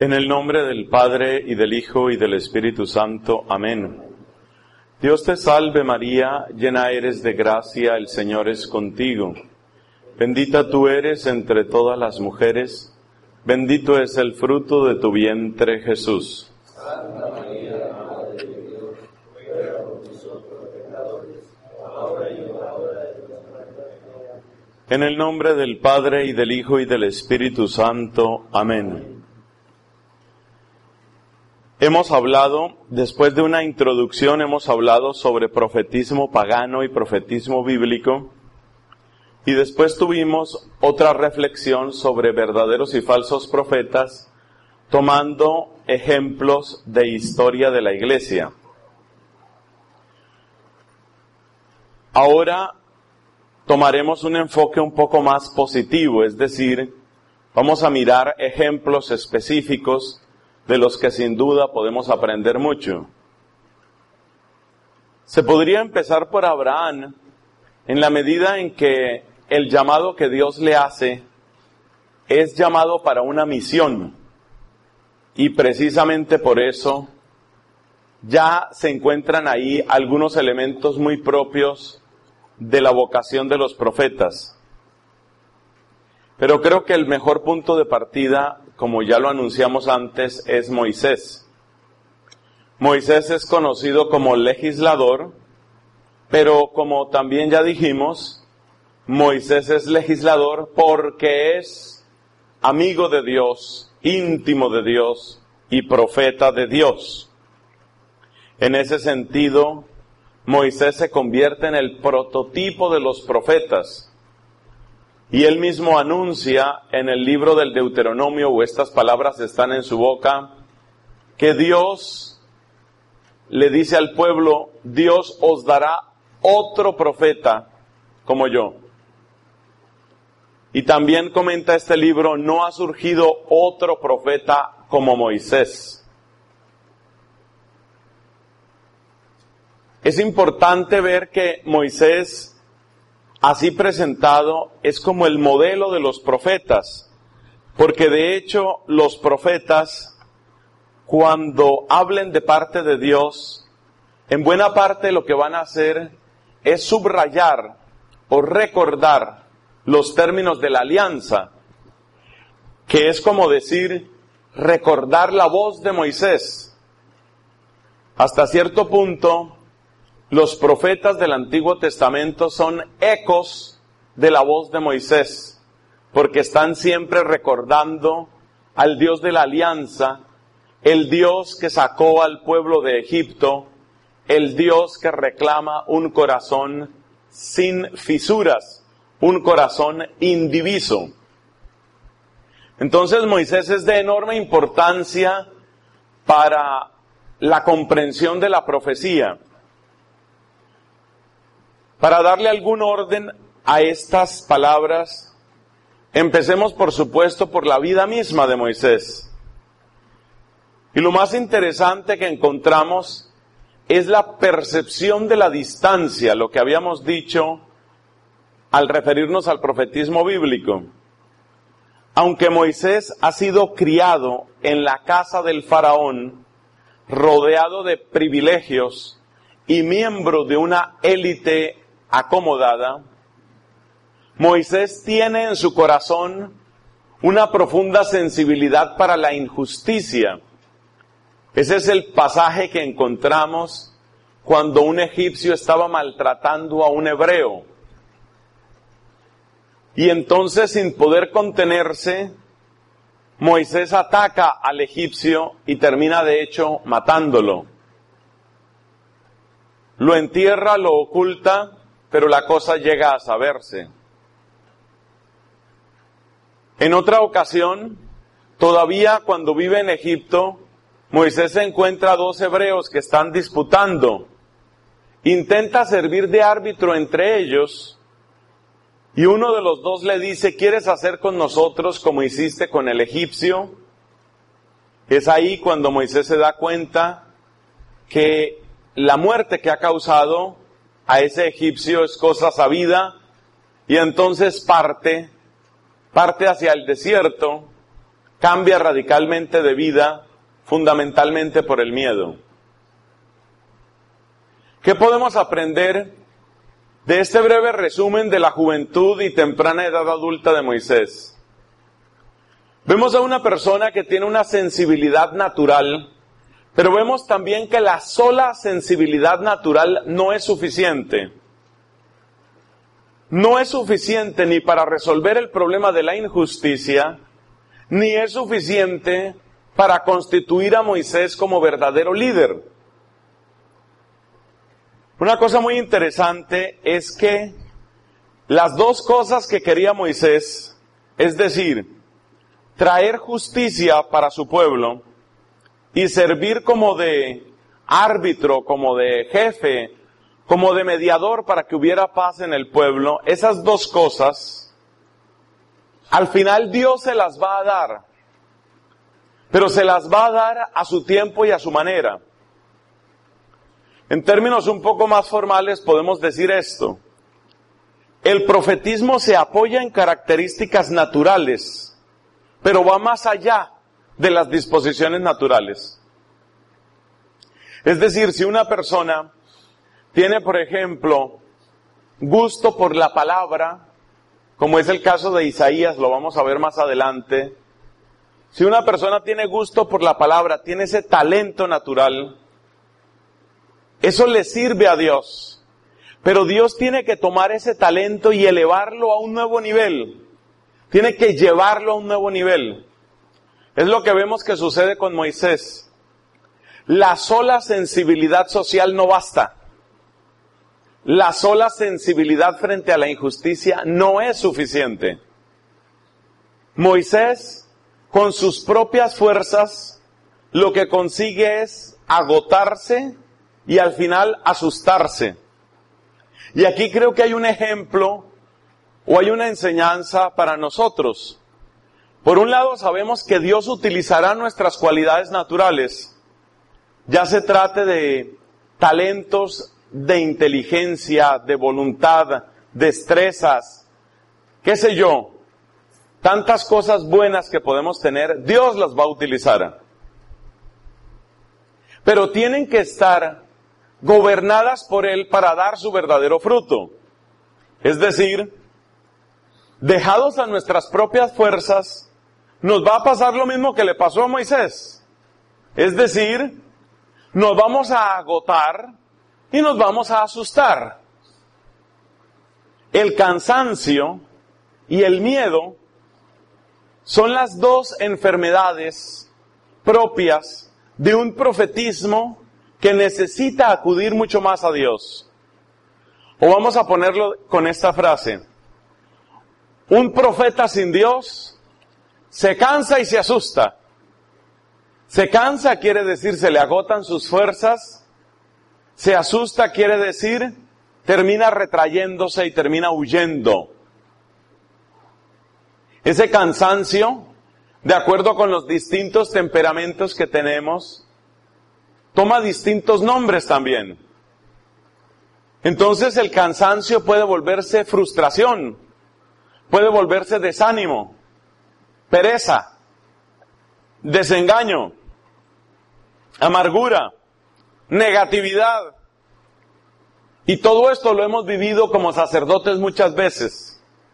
En el nombre del Padre, y del Hijo, y del Espíritu Santo. Amén. Dios te salve María, llena eres de gracia, el Señor es contigo. Bendita tú eres entre todas las mujeres, bendito es el fruto de tu vientre, Jesús. Santa María, Madre de Dios, ruega por nosotros pecadores, ahora y en la hora de nuestra muerte. En el nombre del Padre, y del Hijo, y del Espíritu Santo. Amén. Hemos hablado, después de una introducción, hemos hablado sobre profetismo pagano y profetismo bíblico, y después tuvimos otra reflexión sobre verdaderos y falsos profetas, tomando ejemplos de historia de la Iglesia. Ahora tomaremos un enfoque un poco más positivo, es decir, vamos a mirar ejemplos específicos de los que sin duda podemos aprender mucho. Se podría empezar por Abraham, en la medida en que el llamado que Dios le hace es llamado para una misión, y precisamente por eso ya se encuentran ahí algunos elementos muy propios de la vocación de los profetas. Pero creo que el mejor punto de partida, como ya lo anunciamos antes, es Moisés. Moisés es conocido como legislador, pero como también ya dijimos, Moisés es legislador porque es amigo de Dios, íntimo de Dios y profeta de Dios. En ese sentido, Moisés se convierte en el prototipo de los profetas. Y él mismo anuncia en el libro del Deuteronomio, o estas palabras están en su boca, que Dios le dice al pueblo, Dios os dará otro profeta como yo. Y también comenta este libro, no ha surgido otro profeta como Moisés. Es importante ver que Moisés, así presentado, es como el modelo de los profetas, porque de hecho los profetas, cuando hablen de parte de Dios, en buena parte lo que van a hacer es subrayar o recordar los términos de la alianza, que es como decir, recordar la voz de Moisés. Hasta cierto punto, los profetas del Antiguo Testamento son ecos de la voz de Moisés, porque están siempre recordando al Dios de la alianza, el Dios que sacó al pueblo de Egipto, el Dios que reclama un corazón sin fisuras, un corazón indiviso. Entonces Moisés es de enorme importancia para la comprensión de la profecía. Para darle algún orden a estas palabras, empecemos por supuesto por la vida misma de Moisés. Y lo más interesante que encontramos es la percepción de la distancia, lo que habíamos dicho al referirnos al profetismo bíblico. Aunque Moisés ha sido criado en la casa del faraón, rodeado de privilegios y miembro de una élite acomodada, Moisés tiene en su corazón una profunda sensibilidad para la injusticia. Ese es el pasaje que encontramos cuando un egipcio estaba maltratando a un hebreo. Y entonces, sin poder contenerse, Moisés ataca al egipcio y termina de hecho matándolo. Lo entierra, lo oculta, pero la cosa llega a saberse. En otra ocasión, todavía cuando vive en Egipto, Moisés encuentra a dos hebreos que están disputando. Intenta servir de árbitro entre ellos, y uno de los dos le dice, ¿quieres hacer con nosotros como hiciste con el egipcio? Es ahí cuando Moisés se da cuenta que la muerte que ha causado a ese egipcio es cosa sabida, y entonces parte hacia el desierto cambia radicalmente de vida, fundamentalmente por el miedo. ¿Qué podemos aprender de este breve resumen de la juventud y temprana edad adulta de Moisés? Vemos a una persona que tiene una sensibilidad natural, pero vemos también que la sola sensibilidad natural no es suficiente. No es suficiente ni para resolver el problema de la injusticia, ni es suficiente para constituir a Moisés como verdadero líder. Una cosa muy interesante es que las dos cosas que quería Moisés, es decir, traer justicia para su pueblo y servir como de árbitro, como de jefe, como de mediador para que hubiera paz en el pueblo, esas dos cosas, al final Dios se las va a dar, pero se las va a dar a su tiempo y a su manera. En términos un poco más formales podemos decir esto: el profetismo se apoya en características naturales, pero va más allá de las disposiciones naturales. Es decir, si una persona tiene, por ejemplo, gusto por la palabra, como es el caso de Isaías, lo vamos a ver más adelante. Si una persona tiene gusto por la palabra, tiene ese talento natural, eso le sirve a Dios. Pero Dios tiene que tomar ese talento y elevarlo a un nuevo nivel. Tiene que llevarlo a un nuevo nivel. Es lo que vemos que sucede con Moisés. La sola sensibilidad social no basta. La sola sensibilidad frente a la injusticia no es suficiente. Moisés, con sus propias fuerzas, lo que consigue es agotarse y al final asustarse. Y aquí creo que hay un ejemplo o hay una enseñanza para nosotros. Por un lado, sabemos que Dios utilizará nuestras cualidades naturales, ya se trate de talentos, de inteligencia, de voluntad, destrezas, qué sé yo, tantas cosas buenas que podemos tener, Dios las va a utilizar. Pero tienen que estar gobernadas por Él para dar su verdadero fruto. Es decir, dejados a nuestras propias fuerzas, nos va a pasar lo mismo que le pasó a Moisés. Es decir, nos vamos a agotar y nos vamos a asustar. El cansancio y el miedo son las dos enfermedades propias de un profetismo que necesita acudir mucho más a Dios. O vamos a ponerlo con esta frase: un profeta sin Dios se cansa y se asusta. Se cansa quiere decir se le agotan sus fuerzas. Se asusta quiere decir termina retrayéndose y termina huyendo. Ese cansancio, de acuerdo con los distintos temperamentos que tenemos, toma distintos nombres también. Entonces el cansancio puede volverse frustración, puede volverse desánimo, pereza, desengaño, amargura, negatividad. Y todo esto lo hemos vivido como sacerdotes muchas veces.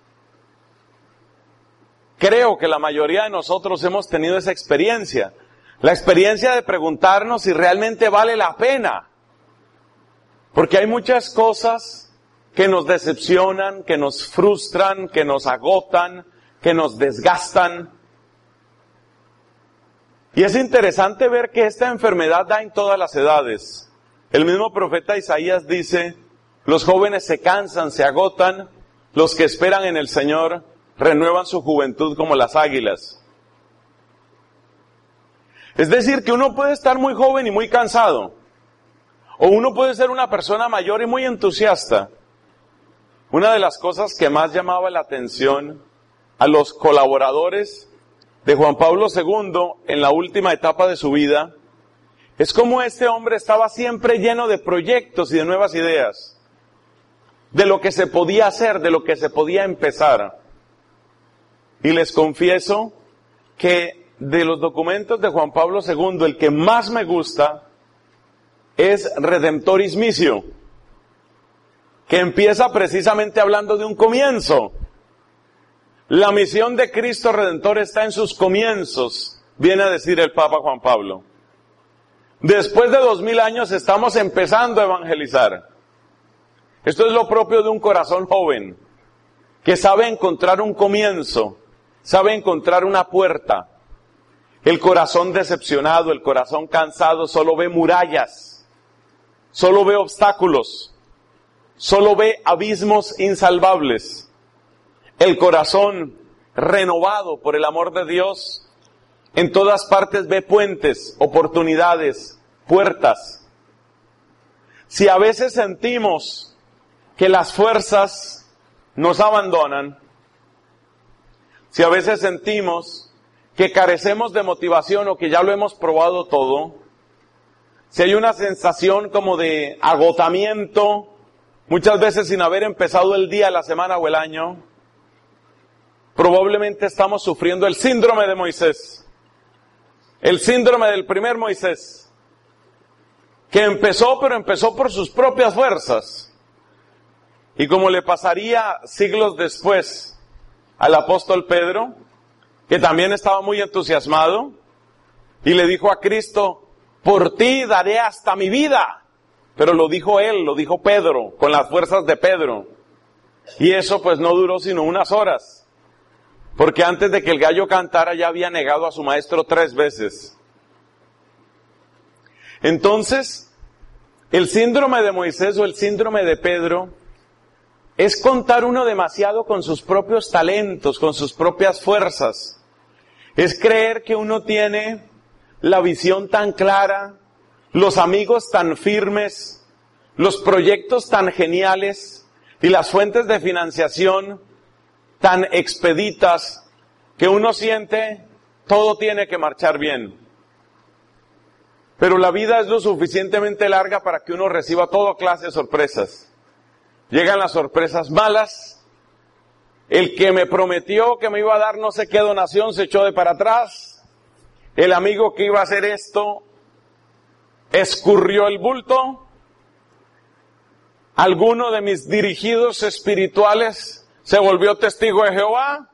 Creo que la mayoría de nosotros hemos tenido esa experiencia. La experiencia de preguntarnos si realmente vale la pena. Porque hay muchas cosas que nos decepcionan, que nos frustran, que nos agotan, que nos desgastan. Y es interesante ver que esta enfermedad da en todas las edades. El mismo profeta Isaías dice: los jóvenes se cansan, se agotan, los que esperan en el Señor renuevan su juventud como las águilas. Es decir, que uno puede estar muy joven y muy cansado, o uno puede ser una persona mayor y muy entusiasta. Una de las cosas que más llamaba la atención a los colaboradores de Juan Pablo II en la última etapa de su vida es cómo este hombre estaba siempre lleno de proyectos y de nuevas ideas, de lo que se podía hacer, de lo que se podía empezar. Y les confieso que de los documentos de Juan Pablo II, el que más me gusta es Redemptoris Missio, que empieza precisamente hablando de un comienzo. La misión de Cristo Redentor está en sus comienzos, viene a decir el Papa Juan Pablo. Después de 2000 años estamos empezando a evangelizar. Esto es lo propio de un corazón joven, que sabe encontrar un comienzo, sabe encontrar una puerta. El corazón decepcionado, el corazón cansado, solo ve murallas, solo ve obstáculos, solo ve abismos insalvables. El corazón renovado por el amor de Dios, en todas partes ve puentes, oportunidades, puertas. Si a veces sentimos que las fuerzas nos abandonan, si a veces sentimos que carecemos de motivación o que ya lo hemos probado todo, si hay una sensación como de agotamiento, muchas veces sin haber empezado el día, la semana o el año, probablemente estamos sufriendo el síndrome de Moisés, el síndrome del primer Moisés, que empezó, pero empezó por sus propias fuerzas. Y como le pasaría siglos después al apóstol Pedro, que también estaba muy entusiasmado, y le dijo a Cristo, por ti daré hasta mi vida. Pero lo dijo él, lo dijo Pedro, con las fuerzas de Pedro. Y eso pues no duró sino unas horas, porque antes de que el gallo cantara ya había negado a su maestro 3 veces. Entonces, el síndrome de Moisés o el síndrome de Pedro es contar uno demasiado con sus propios talentos, con sus propias fuerzas. Es creer que uno tiene la visión tan clara, los amigos tan firmes, los proyectos tan geniales y las fuentes de financiación tan expeditas que uno siente todo tiene que marchar bien. Pero la vida es lo suficientemente larga para que uno reciba toda clase de sorpresas. Llegan las sorpresas malas. El que me prometió que me iba a dar no sé qué donación se echó de para atrás. El amigo que iba a hacer esto escurrió el bulto. Alguno de mis dirigidos espirituales se volvió testigo de Jehová.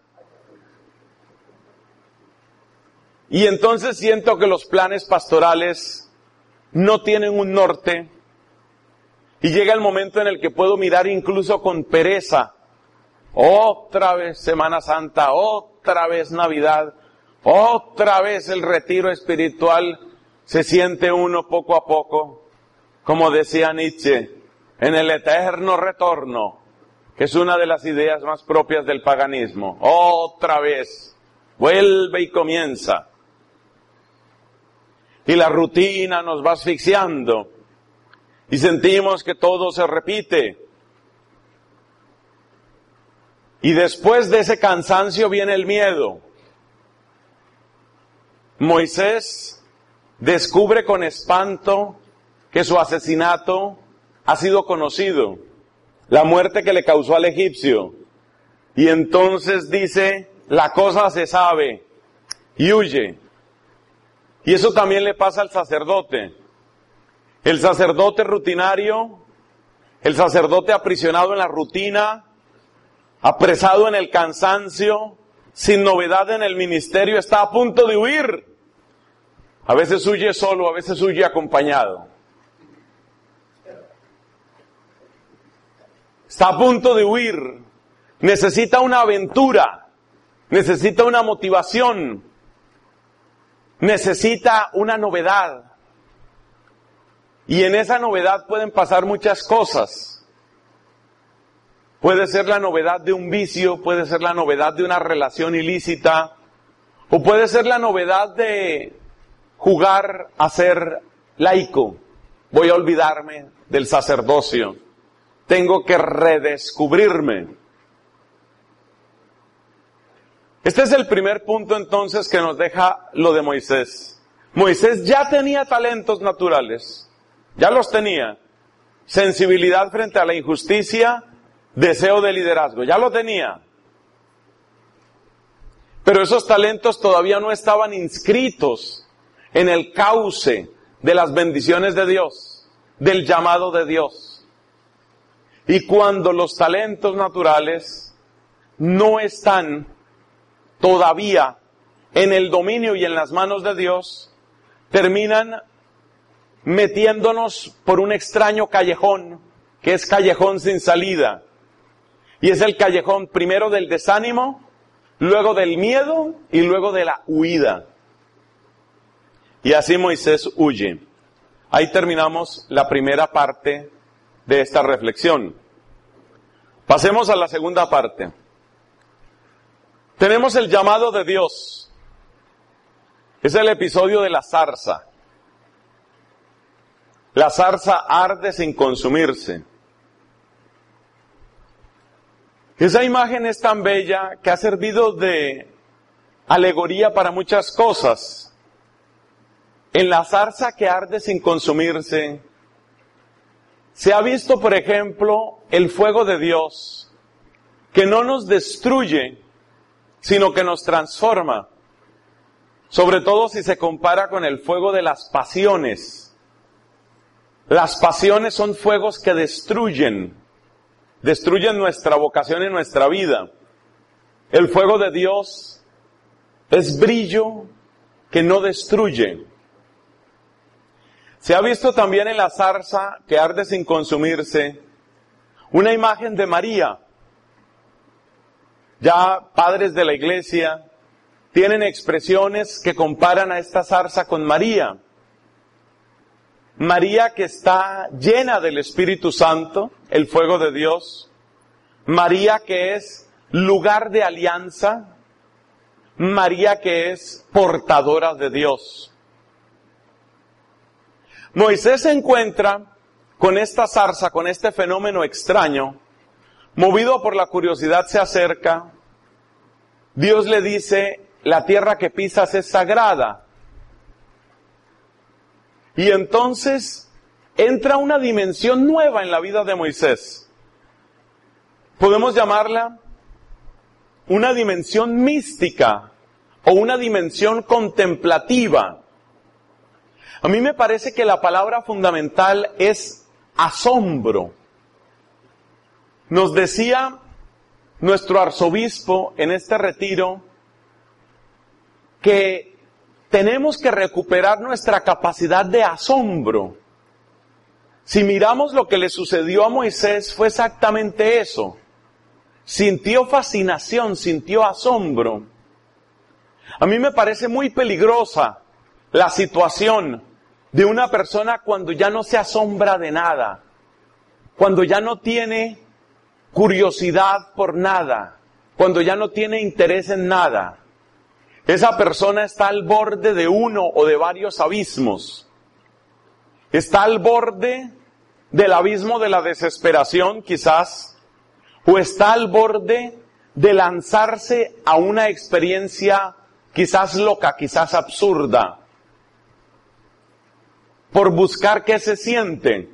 Y entonces siento que los planes pastorales no tienen un norte. Y llega el momento en el que puedo mirar incluso con pereza. Otra vez Semana Santa, otra vez Navidad, otra vez el retiro espiritual. Se siente uno poco a poco, como decía Nietzsche, en el eterno retorno, que es una de las ideas más propias del paganismo. Otra vez, vuelve y comienza. Y la rutina nos va asfixiando. Y sentimos que todo se repite. Y después de ese cansancio viene el miedo. Moisés descubre con espanto que su asesinato ha sido conocido, la muerte que le causó al egipcio. Y entonces dice, la cosa se sabe, y huye. Y eso también le pasa al sacerdote. El sacerdote rutinario, el sacerdote aprisionado en la rutina, apresado en el cansancio, sin novedad en el ministerio, está a punto de huir. A veces huye solo, a veces huye acompañado. Está a punto de huir. Necesita una aventura, necesita una motivación, necesita una novedad. Y en esa novedad pueden pasar muchas cosas. Puede ser la novedad de un vicio, puede ser la novedad de una relación ilícita, o puede ser la novedad de jugar a ser laico. Voy a olvidarme del sacerdocio. Tengo que redescubrirme. Este es el primer punto entonces que nos deja lo de Moisés. Moisés ya tenía talentos naturales. Ya los tenía. Sensibilidad frente a la injusticia, deseo de liderazgo. Ya lo tenía. Pero esos talentos todavía no estaban inscritos en el cauce de las bendiciones de Dios, del llamado de Dios. Y cuando los talentos naturales no están todavía en el dominio y en las manos de Dios, terminan metiéndonos por un extraño callejón, que es callejón sin salida. Y es el callejón primero del desánimo, luego del miedo y luego de la huida. Y así Moisés huye. Ahí terminamos la primera parte de esta reflexión. Pasemos a la segunda parte. Tenemos el llamado de Dios. Es el episodio de la zarza. La zarza arde sin consumirse. Esa imagen es tan bella que ha servido de alegoría para muchas cosas. En la zarza que arde sin consumirse, se ha visto, por ejemplo, el fuego de Dios, que no nos destruye, sino que nos transforma. Sobre todo si se compara con el fuego de las pasiones. Las pasiones son fuegos que destruyen nuestra vocación y nuestra vida. El fuego de Dios es brillo que no destruye. Se ha visto también en la zarza que arde sin consumirse una imagen de María. Ya padres de la iglesia tienen expresiones que comparan a esta zarza con María. María que está llena del Espíritu Santo, el fuego de Dios. María que es lugar de alianza. María que es portadora de Dios. Moisés se encuentra con esta zarza, con este fenómeno extraño. Movido por la curiosidad se acerca. Dios le dice, la tierra que pisas es sagrada. Y entonces entra una dimensión nueva en la vida de Moisés. Podemos llamarla una dimensión mística o una dimensión contemplativa. A mí me parece que la palabra fundamental es asombro. Nos decía nuestro arzobispo en este retiro que tenemos que recuperar nuestra capacidad de asombro. Si miramos lo que le sucedió a Moisés, fue exactamente eso. Sintió fascinación, sintió asombro. A mí me parece muy peligrosa la situación de una persona cuando ya no se asombra de nada, cuando ya no tiene curiosidad por nada, cuando ya no tiene interés en nada. Esa persona está al borde de uno o de varios abismos. Está al borde del abismo de la desesperación, quizás, o está al borde de lanzarse a una experiencia quizás loca, quizás absurda, por buscar qué se siente.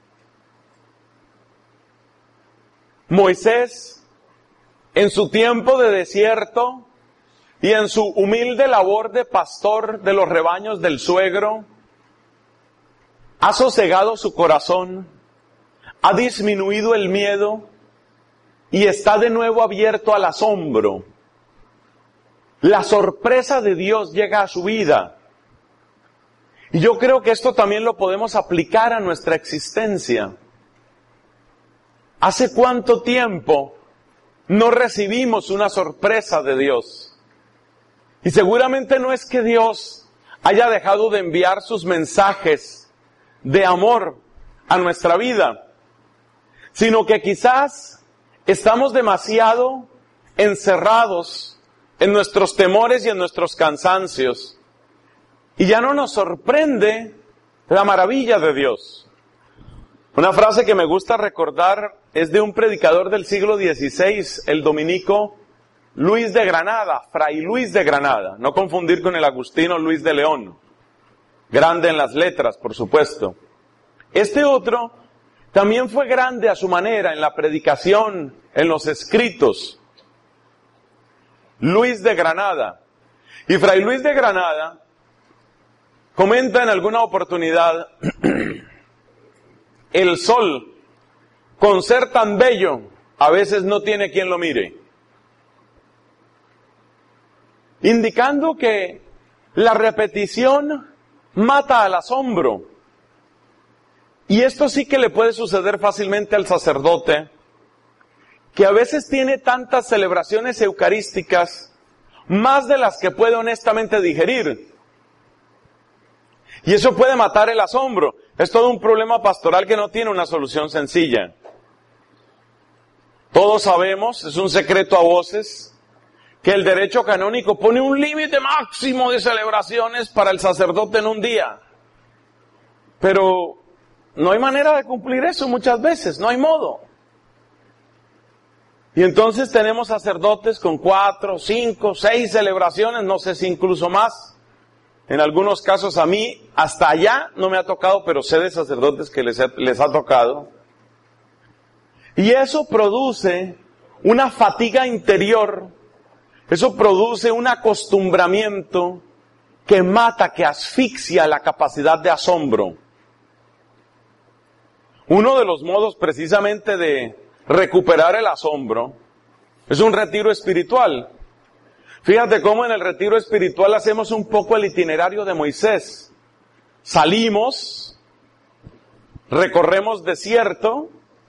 Moisés, en su tiempo de desierto y en su humilde labor de pastor de los rebaños del suegro, ha sosegado su corazón, ha disminuido el miedo y está de nuevo abierto al asombro. La sorpresa de Dios llega a su vida. Y yo creo que esto también lo podemos aplicar a nuestra existencia. ¿Hace cuánto tiempo no recibimos una sorpresa de Dios? Y seguramente no es que Dios haya dejado de enviar sus mensajes de amor a nuestra vida, sino que quizás estamos demasiado encerrados en nuestros temores y en nuestros cansancios. Y ya no nos sorprende la maravilla de Dios. Una frase que me gusta recordar es de un predicador del siglo XVI, el dominico Luis de Granada, Fray Luis de Granada. No confundir con el agustino Luis de León. Grande en las letras, por supuesto. Este otro también fue grande a su manera en la predicación, en los escritos. Luis de Granada. Y Fray Luis de Granada comenta en alguna oportunidad, el sol, con ser tan bello, a veces no tiene quien lo mire. Indicando que la repetición mata al asombro. Y esto sí que le puede suceder fácilmente al sacerdote, que a veces tiene tantas celebraciones eucarísticas, más de las que puede honestamente digerir. Y eso puede matar el asombro. Es todo un problema pastoral que no tiene una solución sencilla. Todos sabemos, es un secreto a voces, que el derecho canónico pone un límite máximo de celebraciones para el sacerdote en un día. Pero no hay manera de cumplir eso muchas veces, no hay modo. Y entonces tenemos sacerdotes con 4, 5, 6 celebraciones, no sé si incluso más. En algunos casos a mí, hasta allá no me ha tocado, pero sé de sacerdotes que les ha tocado. Y eso produce una fatiga interior, eso produce un acostumbramiento que mata, que asfixia la capacidad de asombro. Uno de los modos precisamente de recuperar el asombro es un retiro espiritual. Fíjate cómo en el retiro espiritual hacemos un poco el itinerario de Moisés. Salimos, recorremos desierto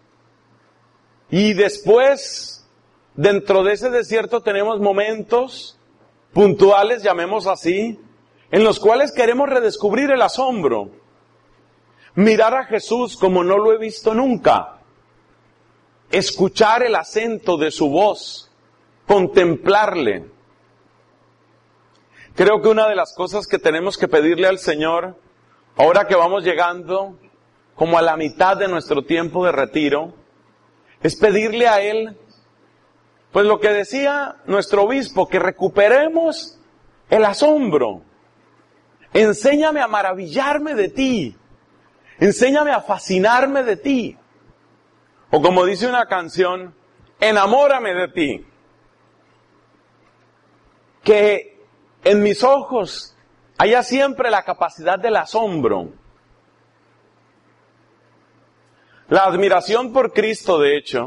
y después, dentro de ese desierto tenemos momentos puntuales, llamemos así, en los cuales queremos redescubrir el asombro. Mirar a Jesús como no lo he visto nunca. Escuchar el acento de su voz. Contemplarle. Creo que una de las cosas que tenemos que pedirle al Señor, ahora que vamos llegando como a la mitad de nuestro tiempo de retiro, es pedirle a Él, pues lo que decía nuestro obispo, que recuperemos el asombro. Enséñame a maravillarme de ti. Enséñame a fascinarme de ti. O como dice una canción, enamórame de ti. Que en mis ojos haya siempre la capacidad del asombro. La admiración por Cristo, de hecho,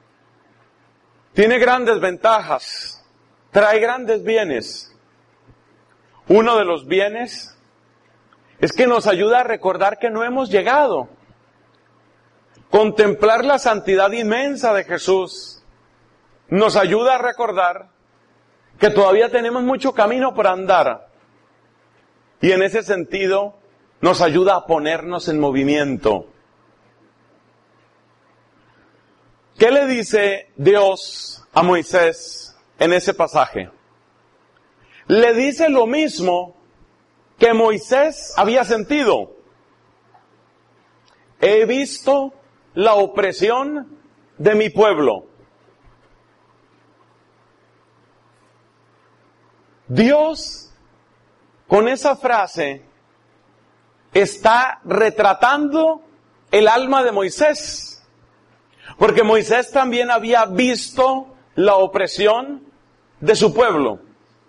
tiene grandes ventajas, trae grandes bienes. Uno de los bienes es que nos ayuda a recordar que no hemos llegado. Contemplar la santidad inmensa de Jesús nos ayuda a recordar que todavía tenemos mucho camino por andar. Y en ese sentido nos ayuda a ponernos en movimiento. ¿Qué le dice Dios a Moisés en ese pasaje? Le dice lo mismo que Moisés había sentido. He visto la opresión de mi pueblo. Dios, con esa frase, está retratando el alma de Moisés. Porque Moisés también había visto la opresión de su pueblo.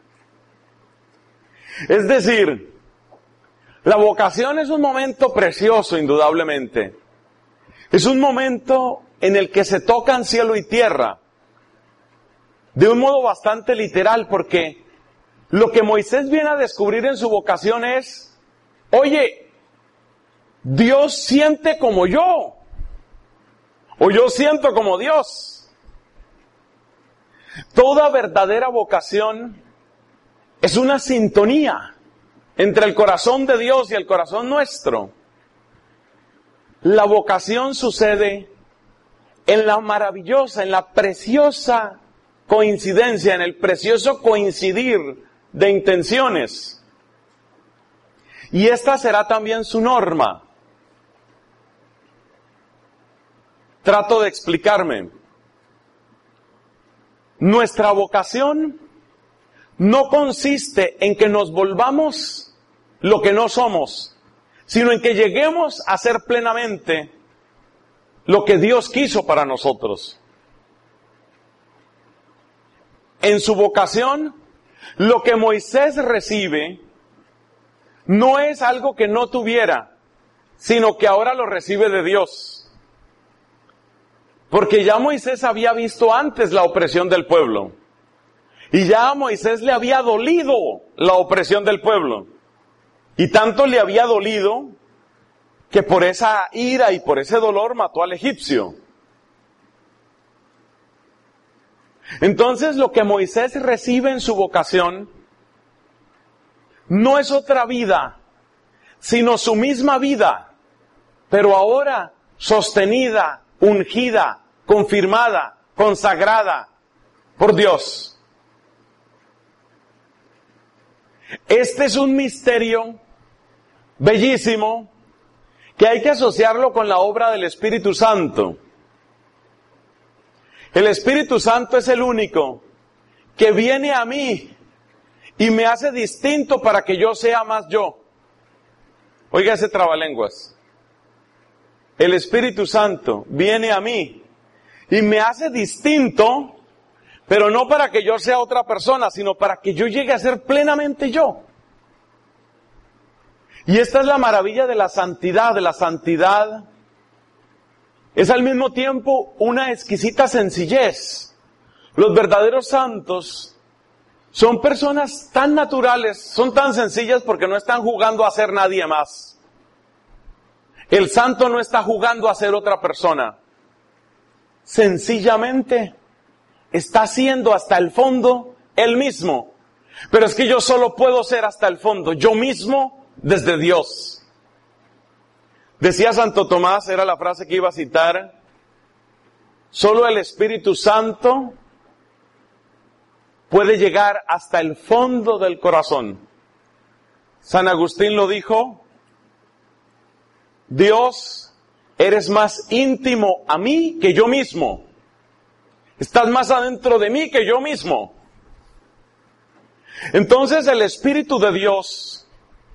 Es decir, la vocación es un momento precioso, indudablemente. Es un momento en el que se tocan cielo y tierra. De un modo bastante literal, porque lo que Moisés viene a descubrir en su vocación es, oye, Dios siente como yo. O yo siento como Dios. Toda verdadera vocación es una sintonía entre el corazón de Dios y el corazón nuestro. La vocación sucede en la maravillosa, en la preciosa coincidencia, en el precioso coincidir de intenciones. Y esta será también su norma. Trato de explicarme. Nuestra vocación no consiste en que nos volvamos lo que no somos, sino en que lleguemos a ser plenamente lo que Dios quiso para nosotros. en su vocación, lo que Moisés recibe no es algo que no tuviera, sino que ahora lo recibe de Dios. Porque ya Moisés había visto antes la opresión del pueblo. Y ya a Moisés le había dolido la opresión del pueblo. Y tanto le había dolido que por esa ira y por ese dolor mató al egipcio. Entonces lo que Moisés recibe en su vocación no es otra vida, sino su misma vida, pero ahora sostenida, ungida, confirmada, consagrada por Dios. Este es un misterio bellísimo que hay que asociarlo con la obra del Espíritu Santo. El Espíritu Santo es el único que viene a mí y me hace distinto para que yo sea más yo. Oiga ese trabalenguas. El Espíritu Santo viene a mí y me hace distinto, pero no para que yo sea otra persona, sino para que yo llegue a ser plenamente yo. Y esta es la maravilla de la santidad. La santidad es al mismo tiempo una exquisita sencillez. Los verdaderos santos son personas tan naturales, son tan sencillas porque no están jugando a ser nadie más. El santo no está jugando a ser otra persona. Sencillamente está siendo hasta el fondo él mismo. Pero es que yo solo puedo ser hasta el fondo, yo mismo desde Dios. Decía Santo Tomás, era la frase que iba a citar, solo el Espíritu Santo puede llegar hasta el fondo del corazón. San Agustín lo dijo, Dios, eres más íntimo a mí que yo mismo. Estás más adentro de mí que yo mismo. Entonces el Espíritu de Dios,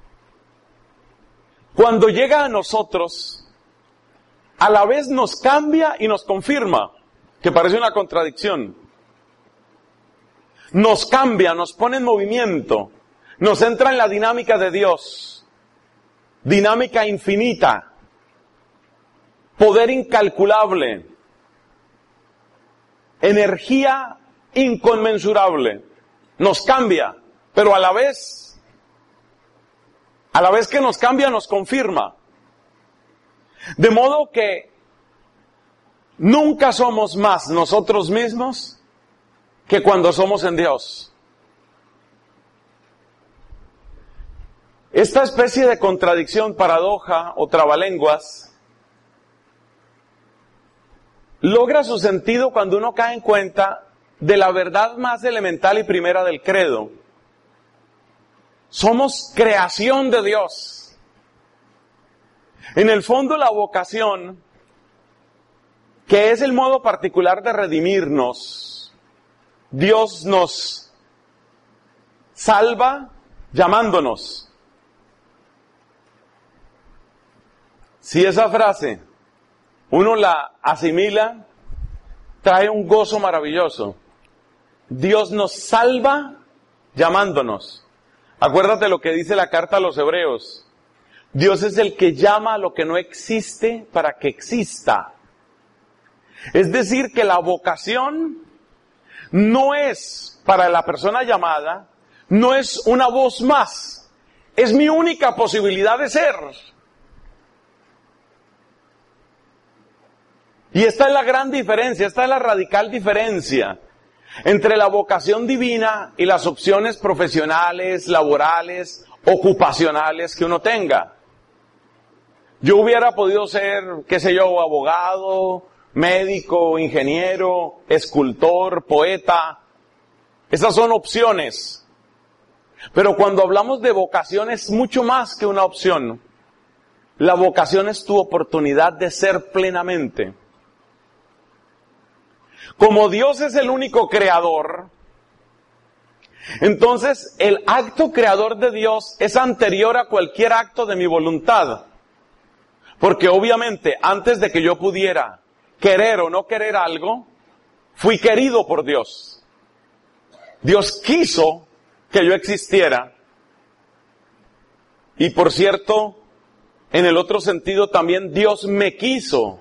cuando llega a nosotros, a la vez nos cambia y nos confirma, que parece una contradicción. Nos cambia, nos pone en movimiento, nos entra en la dinámica de Dios, dinámica infinita, poder incalculable, energía inconmensurable. Nos cambia, pero a la vez que nos cambia, nos confirma. De modo que nunca somos más nosotros mismos que cuando somos en Dios. Esta especie de contradicción, paradoja o trabalenguas logra su sentido cuando uno cae en cuenta de la verdad más elemental y primera del credo. Somos creación de Dios. En el fondo, la vocación, que es el modo particular de redimirnos, Dios nos salva llamándonos. Si esa frase uno la asimila, trae un gozo maravilloso. Dios nos salva llamándonos. Acuérdate lo que dice la carta a los Hebreos. Dios es el que llama a lo que no existe para que exista. Es decir, que la vocación no es para la persona llamada, no es una voz más. Es mi única posibilidad de ser. Y esta es la gran diferencia, esta es la radical diferencia entre la vocación divina y las opciones profesionales, laborales, ocupacionales que uno tenga. Yo hubiera podido ser, qué sé yo, abogado, médico, ingeniero, escultor, poeta. Esas son opciones. Pero cuando hablamos de vocación es mucho más que una opción. La vocación es tu oportunidad de ser plenamente. Como Dios es el único creador, entonces el acto creador de Dios es anterior a cualquier acto de mi voluntad. Porque obviamente antes de que yo pudiera querer o no querer algo, fui querido por Dios. Dios quiso que yo existiera. Y por cierto, en el otro sentido también Dios me quiso.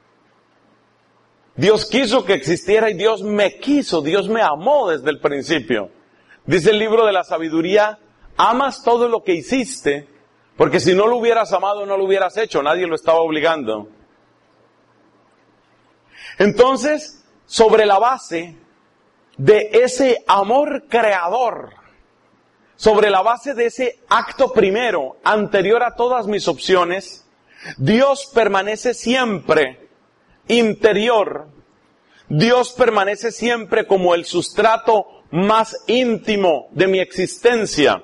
Dios quiso que existiera y Dios me quiso, Dios me amó desde el principio. Dice el libro de la sabiduría, amas todo lo que hiciste, porque si no lo hubieras amado no lo hubieras hecho, nadie lo estaba obligando. Entonces, sobre la base de ese amor creador, sobre la base de ese acto primero, anterior a todas mis opciones, Dios permanece siempre interior. Dios permanece siempre como el sustrato más íntimo de mi existencia.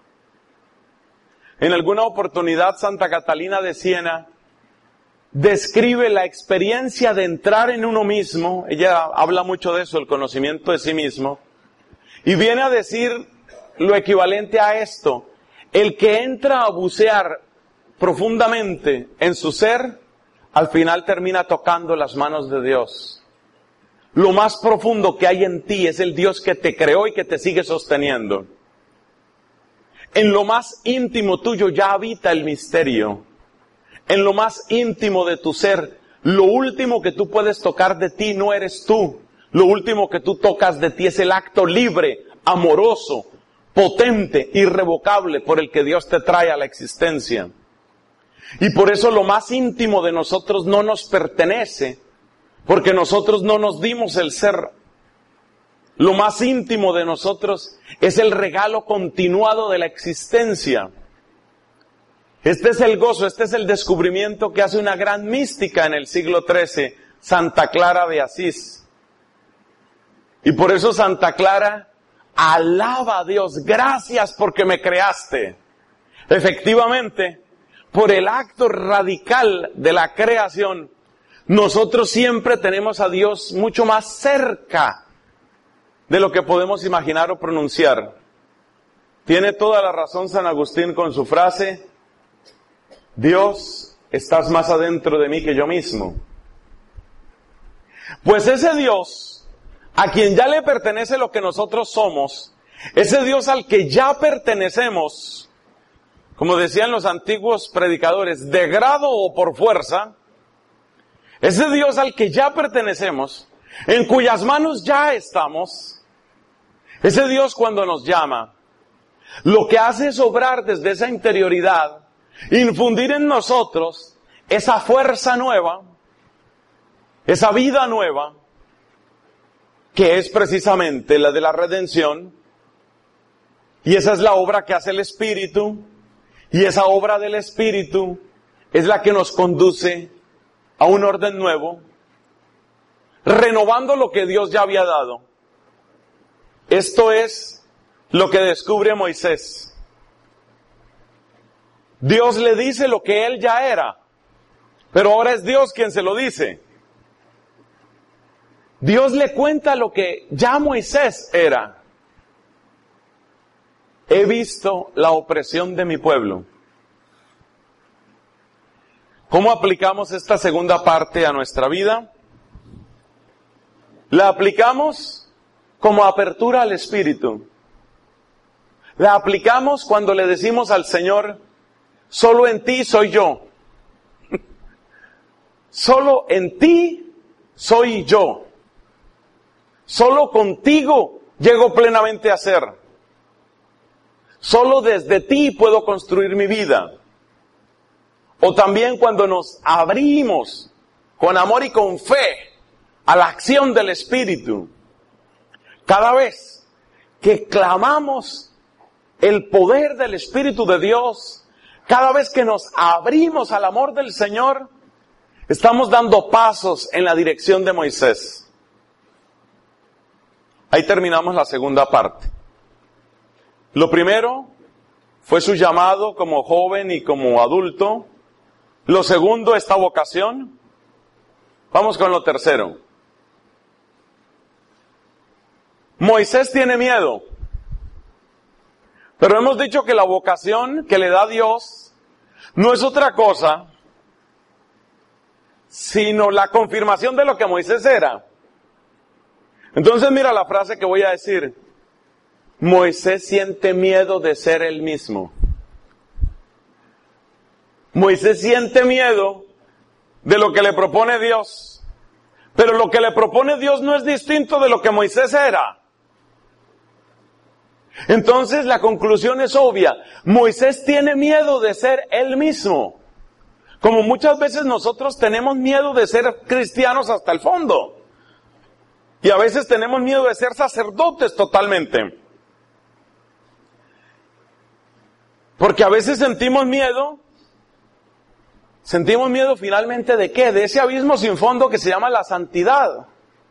En alguna oportunidad, Santa Catalina de Siena describe la experiencia de entrar en uno mismo. Ella habla mucho de eso, el conocimiento de sí mismo. Y viene a decir lo equivalente a esto: el que entra a bucear profundamente en su ser, al final termina tocando las manos de Dios. Lo más profundo que hay en ti es el Dios que te creó y que te sigue sosteniendo. En lo más íntimo tuyo ya habita el misterio. En lo más íntimo de tu ser, lo último que tú puedes tocar de ti no eres tú. Lo último que tú tocas de ti es el acto libre, amoroso, potente, irrevocable por el que Dios te trae a la existencia. Y por eso lo más íntimo de nosotros no nos pertenece, porque nosotros no nos dimos el ser. Lo más íntimo de nosotros es el regalo continuado de la existencia. Este es el gozo, este es el descubrimiento que hace una gran mística en el siglo XIII, Santa Clara de Asís. Y por eso Santa Clara alaba a Dios, gracias porque me creaste. Efectivamente, por el acto radical de la creación, nosotros siempre tenemos a Dios mucho más cerca de lo que podemos imaginar o pronunciar. Tiene toda la razón San Agustín con su frase: Dios, estás más adentro de mí que yo mismo. Pues ese Dios, a quien ya le pertenece lo que nosotros somos, ese Dios al que ya pertenecemos, como decían los antiguos predicadores, de grado o por fuerza, ese Dios al que ya pertenecemos, en cuyas manos ya estamos, ese Dios cuando nos llama, lo que hace es obrar desde esa interioridad, infundir en nosotros esa fuerza nueva, esa vida nueva, que es precisamente la de la redención, y esa es la obra que hace el Espíritu, y esa obra del Espíritu es la que nos conduce a un orden nuevo, renovando lo que Dios ya había dado. Esto es lo que descubre Moisés. Dios le dice lo que él ya era, pero ahora es Dios quien se lo dice. Dios le cuenta lo que ya Moisés era. He visto la opresión de mi pueblo. ¿Cómo aplicamos esta segunda parte a nuestra vida? La aplicamos como apertura al Espíritu. La aplicamos cuando le decimos al Señor: solo en ti soy yo. Solo en ti soy yo. Solo contigo llego plenamente a ser. Solo desde ti puedo construir mi vida. O también cuando nos abrimos con amor y con fe a la acción del Espíritu. Cada vez que clamamos el poder del Espíritu de Dios, cada vez que nos abrimos al amor del Señor, estamos dando pasos en la dirección de Moisés. Ahí terminamos la segunda parte. Lo primero fue su llamado como joven y como adulto. Lo segundo, esta vocación. Vamos con lo tercero. Moisés tiene miedo. Pero hemos dicho que la vocación que le da Dios no es otra cosa sino la confirmación de lo que Moisés era. Entonces mira la frase que voy a decir. Moisés siente miedo de ser él mismo. Moisés siente miedo de lo que le propone Dios. Pero lo que le propone Dios no es distinto de lo que Moisés era. Entonces la conclusión es obvia. Moisés tiene miedo de ser él mismo. Como muchas veces nosotros tenemos miedo de ser cristianos hasta el fondo. Y a veces tenemos miedo de ser sacerdotes totalmente. Porque a veces sentimos miedo finalmente ¿de qué? De ese abismo sin fondo que se llama la santidad.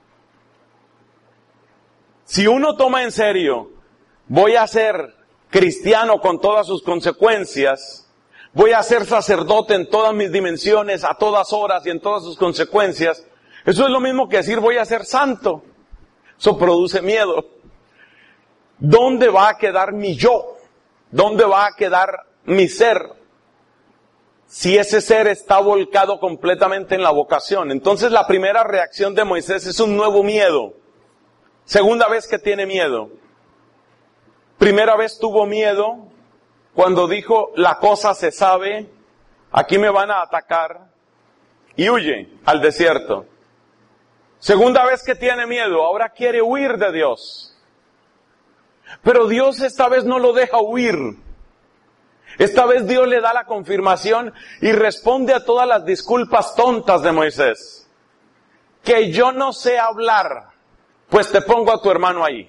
Si uno toma en serio, voy a ser cristiano con todas sus consecuencias, voy a ser sacerdote en todas mis dimensiones, a todas horas y en todas sus consecuencias, eso es lo mismo que decir voy a ser santo. Eso produce miedo. ¿Dónde va a quedar mi yo? ¿Dónde va a quedar mi ser? Si ese ser está volcado completamente en la vocación. Entonces la primera reacción de Moisés es un nuevo miedo. Segunda vez que tiene miedo. Primera vez tuvo miedo cuando dijo, la cosa se sabe, aquí me van a atacar, y huye al desierto. Segunda vez que tiene miedo, ahora quiere huir de Dios. Pero Dios esta vez no lo deja huir. Esta vez Dios le da la confirmación y responde a todas las disculpas tontas de Moisés. Que yo no sé hablar, pues te pongo a tu hermano ahí.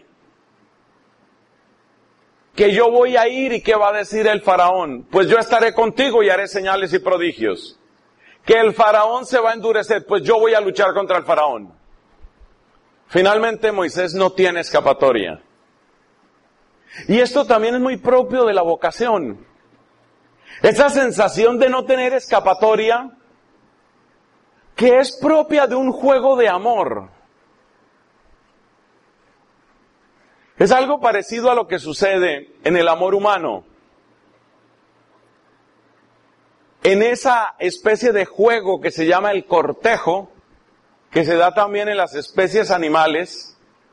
Que yo voy a ir y ¿qué va a decir el faraón? Pues yo estaré contigo y haré señales y prodigios. Que el faraón se va a endurecer, pues yo voy a luchar contra el faraón. Finalmente Moisés no tiene escapatoria. Y esto también es muy propio de la vocación. Esa sensación de no tener escapatoria, que es propia de un juego de amor. Es algo parecido a lo que sucede en el amor humano. En esa especie de juego que se llama el cortejo, que se da también en las especies animales,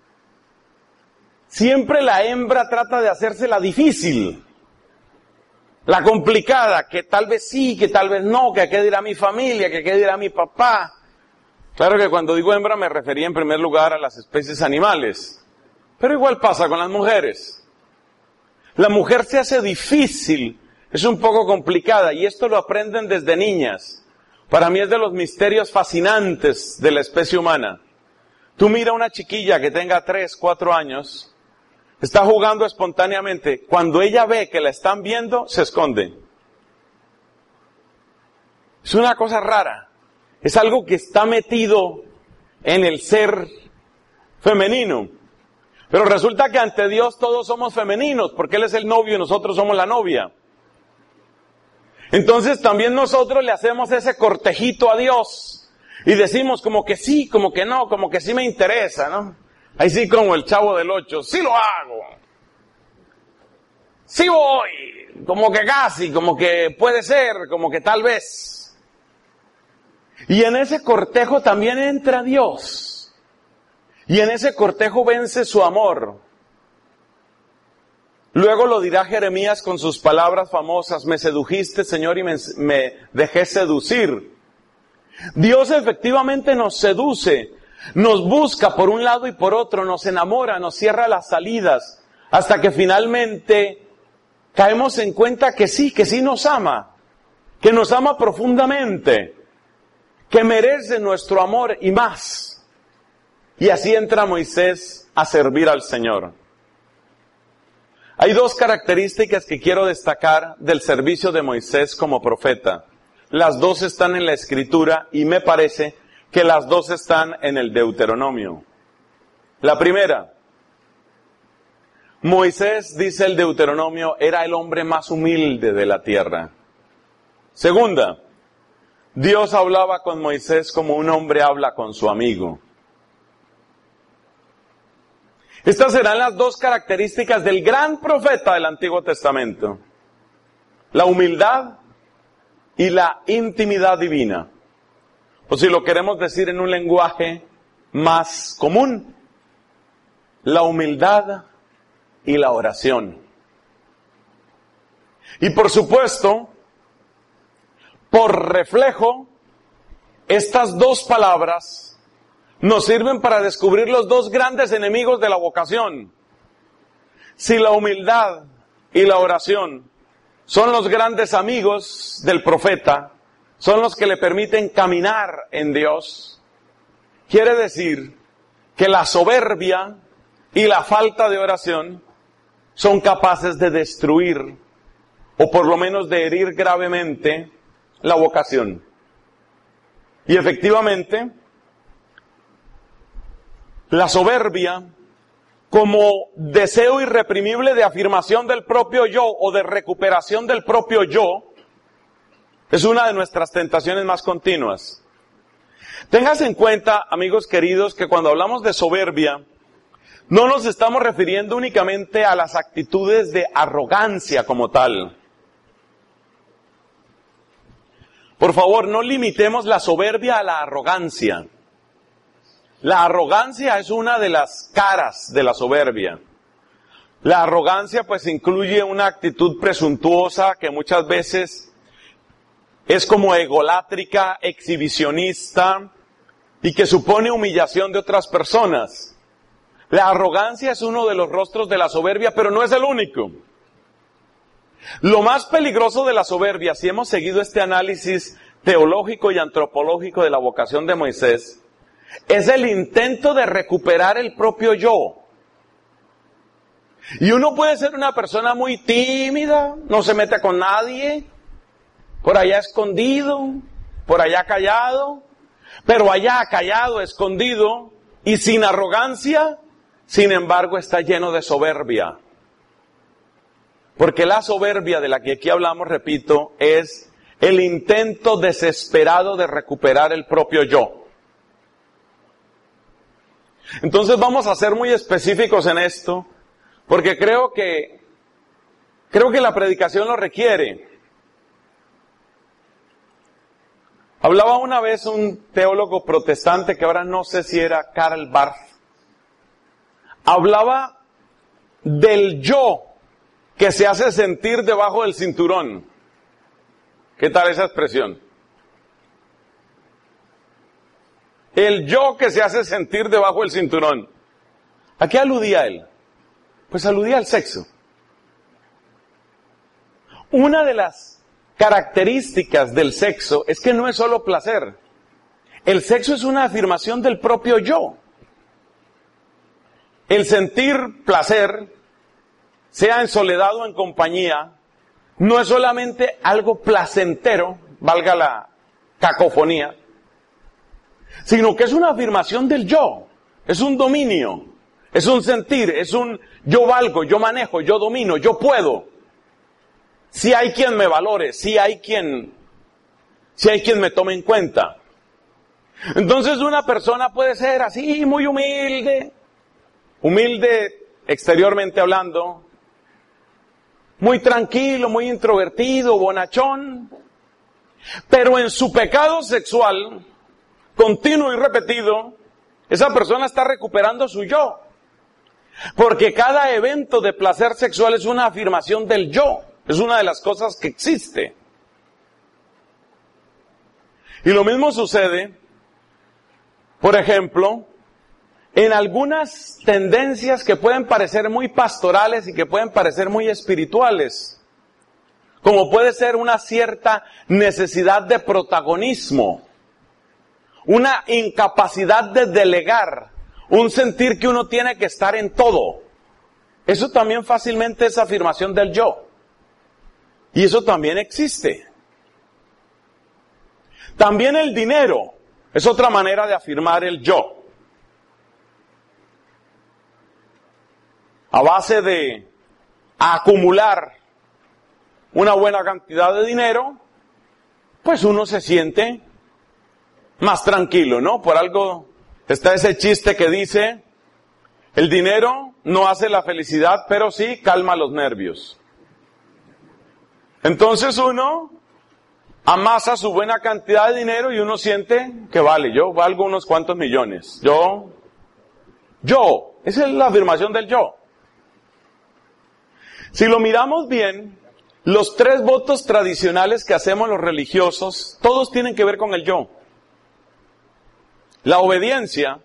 siempre la hembra trata de hacérsela difícil, la complicada, que tal vez sí, que tal vez no, que qué dirá mi familia, que qué dirá mi papá. Claro que cuando digo hembra me refería en primer lugar a las especies animales. Pero igual pasa con las mujeres. La mujer se hace difícil, es un poco complicada, y esto lo aprenden desde niñas. Para mí es de los misterios fascinantes de la especie humana. Tú mira a una chiquilla que tenga 3, 4 años, está jugando espontáneamente. Cuando ella ve que la están viendo, se esconde. Es una cosa rara. Es algo que está metido en el ser femenino. Pero resulta que ante Dios todos somos femeninos, porque Él es el novio y nosotros somos la novia. Entonces también nosotros le hacemos ese cortejito a Dios. Y decimos como que sí, como que no, como que sí me interesa, ¿no? Ahí sí como el Chavo del 8, sí lo hago. Sí voy, como que casi, como que puede ser, como que tal vez. Y en ese cortejo también entra Dios. Y en ese cortejo vence su amor. Luego lo dirá Jeremías con sus palabras famosas, me sedujiste, Señor, y me dejé seducir. Dios efectivamente nos seduce, nos busca por un lado y por otro, nos enamora, nos cierra las salidas, hasta que finalmente caemos en cuenta que sí nos ama profundamente, que merece nuestro amor y más. Y así entra Moisés a servir al Señor. Hay 2 características que quiero destacar del servicio de Moisés como profeta. Las 2 están en la Escritura y me parece que las 2 están en el Deuteronomio. La primera, Moisés, dice el Deuteronomio, era el hombre más humilde de la tierra. Segunda, Dios hablaba con Moisés como un hombre habla con su amigo. Estas serán las 2 características del gran profeta del Antiguo Testamento. La humildad y la intimidad divina. O si lo queremos decir en un lenguaje más común, la humildad y la oración. Y por supuesto, por reflejo, estas dos palabras nos sirven para descubrir los dos grandes enemigos de la vocación. Si la humildad y la oración son los grandes amigos del profeta, son los que le permiten caminar en Dios, quiere decir que la soberbia y la falta de oración son capaces de destruir, o por lo menos de herir gravemente, la vocación. Y efectivamente, la soberbia, como deseo irreprimible de afirmación del propio yo o de recuperación del propio yo, es una de nuestras tentaciones más continuas. Tengas en cuenta, amigos queridos, que cuando hablamos de soberbia, no nos estamos refiriendo únicamente a las actitudes de arrogancia como tal. Por favor, no limitemos la soberbia a la arrogancia. La arrogancia es una de las caras de la soberbia. La arrogancia pues incluye una actitud presuntuosa que muchas veces es como egolátrica, exhibicionista y que supone humillación de otras personas. La arrogancia es uno de los rostros de la soberbia, pero no es el único. Lo más peligroso de la soberbia, si hemos seguido este análisis teológico y antropológico de la vocación de Moisés, es el intento de recuperar el propio yo. Y uno puede ser una persona muy tímida, no se mete con nadie, por allá escondido, por allá callado, pero allá callado, escondido y sin arrogancia, sin embargo está lleno de soberbia. Porque la soberbia de la que aquí hablamos, repito, es el intento desesperado de recuperar el propio yo. Entonces vamos a ser muy específicos en esto, porque creo que la predicación lo requiere. Hablaba una vez un teólogo protestante que ahora no sé si era Karl Barth. Hablaba del yo que se hace sentir debajo del cinturón. ¿Qué tal esa expresión? El yo que se hace sentir debajo del cinturón. ¿A qué aludía él? Pues aludía al sexo. Una de las características del sexo es que no es solo placer. El sexo es una afirmación del propio yo. El sentir placer, sea en soledad o en compañía, no es solamente algo placentero, valga la cacofonía, sino que es una afirmación del yo, es un dominio, es un sentir, es un yo valgo, yo manejo, yo domino, yo puedo. Si hay quien me valore, si hay quien me tome en cuenta. Entonces una persona puede ser así, muy humilde exteriormente hablando, muy tranquilo, muy introvertido, bonachón, pero en su pecado sexual, continuo y repetido, esa persona está recuperando su yo. Porque cada evento de placer sexual es una afirmación del yo. Es una de las cosas que existe. Y lo mismo sucede, por ejemplo, en algunas tendencias que pueden parecer muy pastorales y que pueden parecer muy espirituales. Como puede ser una cierta necesidad de protagonismo, una incapacidad de delegar, un sentir que uno tiene que estar en todo. Eso también fácilmente es afirmación del yo. Y eso también existe. También el dinero es otra manera de afirmar el yo. A base de acumular una buena cantidad de dinero, pues uno se siente más tranquilo, ¿no? Por algo está ese chiste que dice, el dinero no hace la felicidad, pero sí calma los nervios. Entonces uno amasa su buena cantidad de dinero y uno siente que vale, yo valgo unos cuantos millones. Yo, esa es la afirmación del yo. Si lo miramos bien, los 3 votos tradicionales que hacemos los religiosos, todos tienen que ver con el yo. La obediencia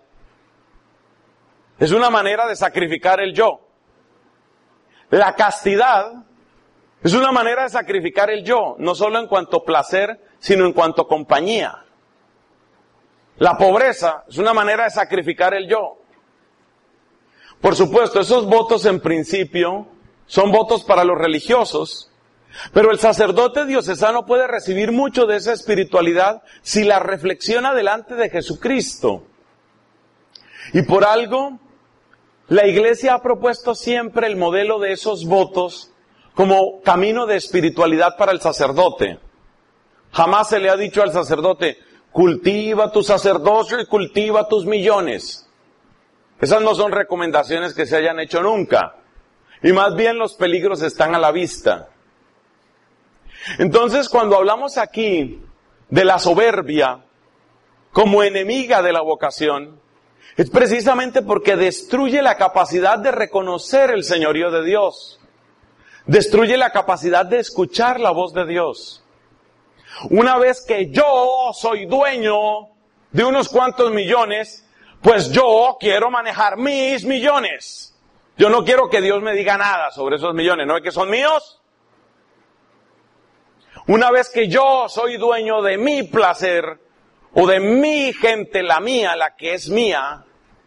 es una manera de sacrificar el yo. La castidad es una manera de sacrificar el yo, no solo en cuanto a placer, sino en cuanto a compañía. La pobreza es una manera de sacrificar el yo. Por supuesto, esos votos en principio son votos para los religiosos, pero el sacerdote diocesano puede recibir mucho de esa espiritualidad si la reflexiona delante de Jesucristo. Y por algo, la Iglesia ha propuesto siempre el modelo de esos votos como camino de espiritualidad para el sacerdote. Jamás se le ha dicho al sacerdote, cultiva tu sacerdocio y cultiva tus millones. Esas no son recomendaciones que se hayan hecho nunca. Y más bien los peligros están a la vista. Entonces, cuando hablamos aquí de la soberbia como enemiga de la vocación, es precisamente porque destruye la capacidad de reconocer el señorío de Dios. Destruye la capacidad de escuchar la voz de Dios. Una vez que yo soy dueño de unos cuantos millones, pues yo quiero manejar mis millones. Yo no quiero que Dios me diga nada sobre esos millones, ¿no es que son míos? Una vez que yo soy dueño de mi placer, o de mi gente, la mía, la que es mía,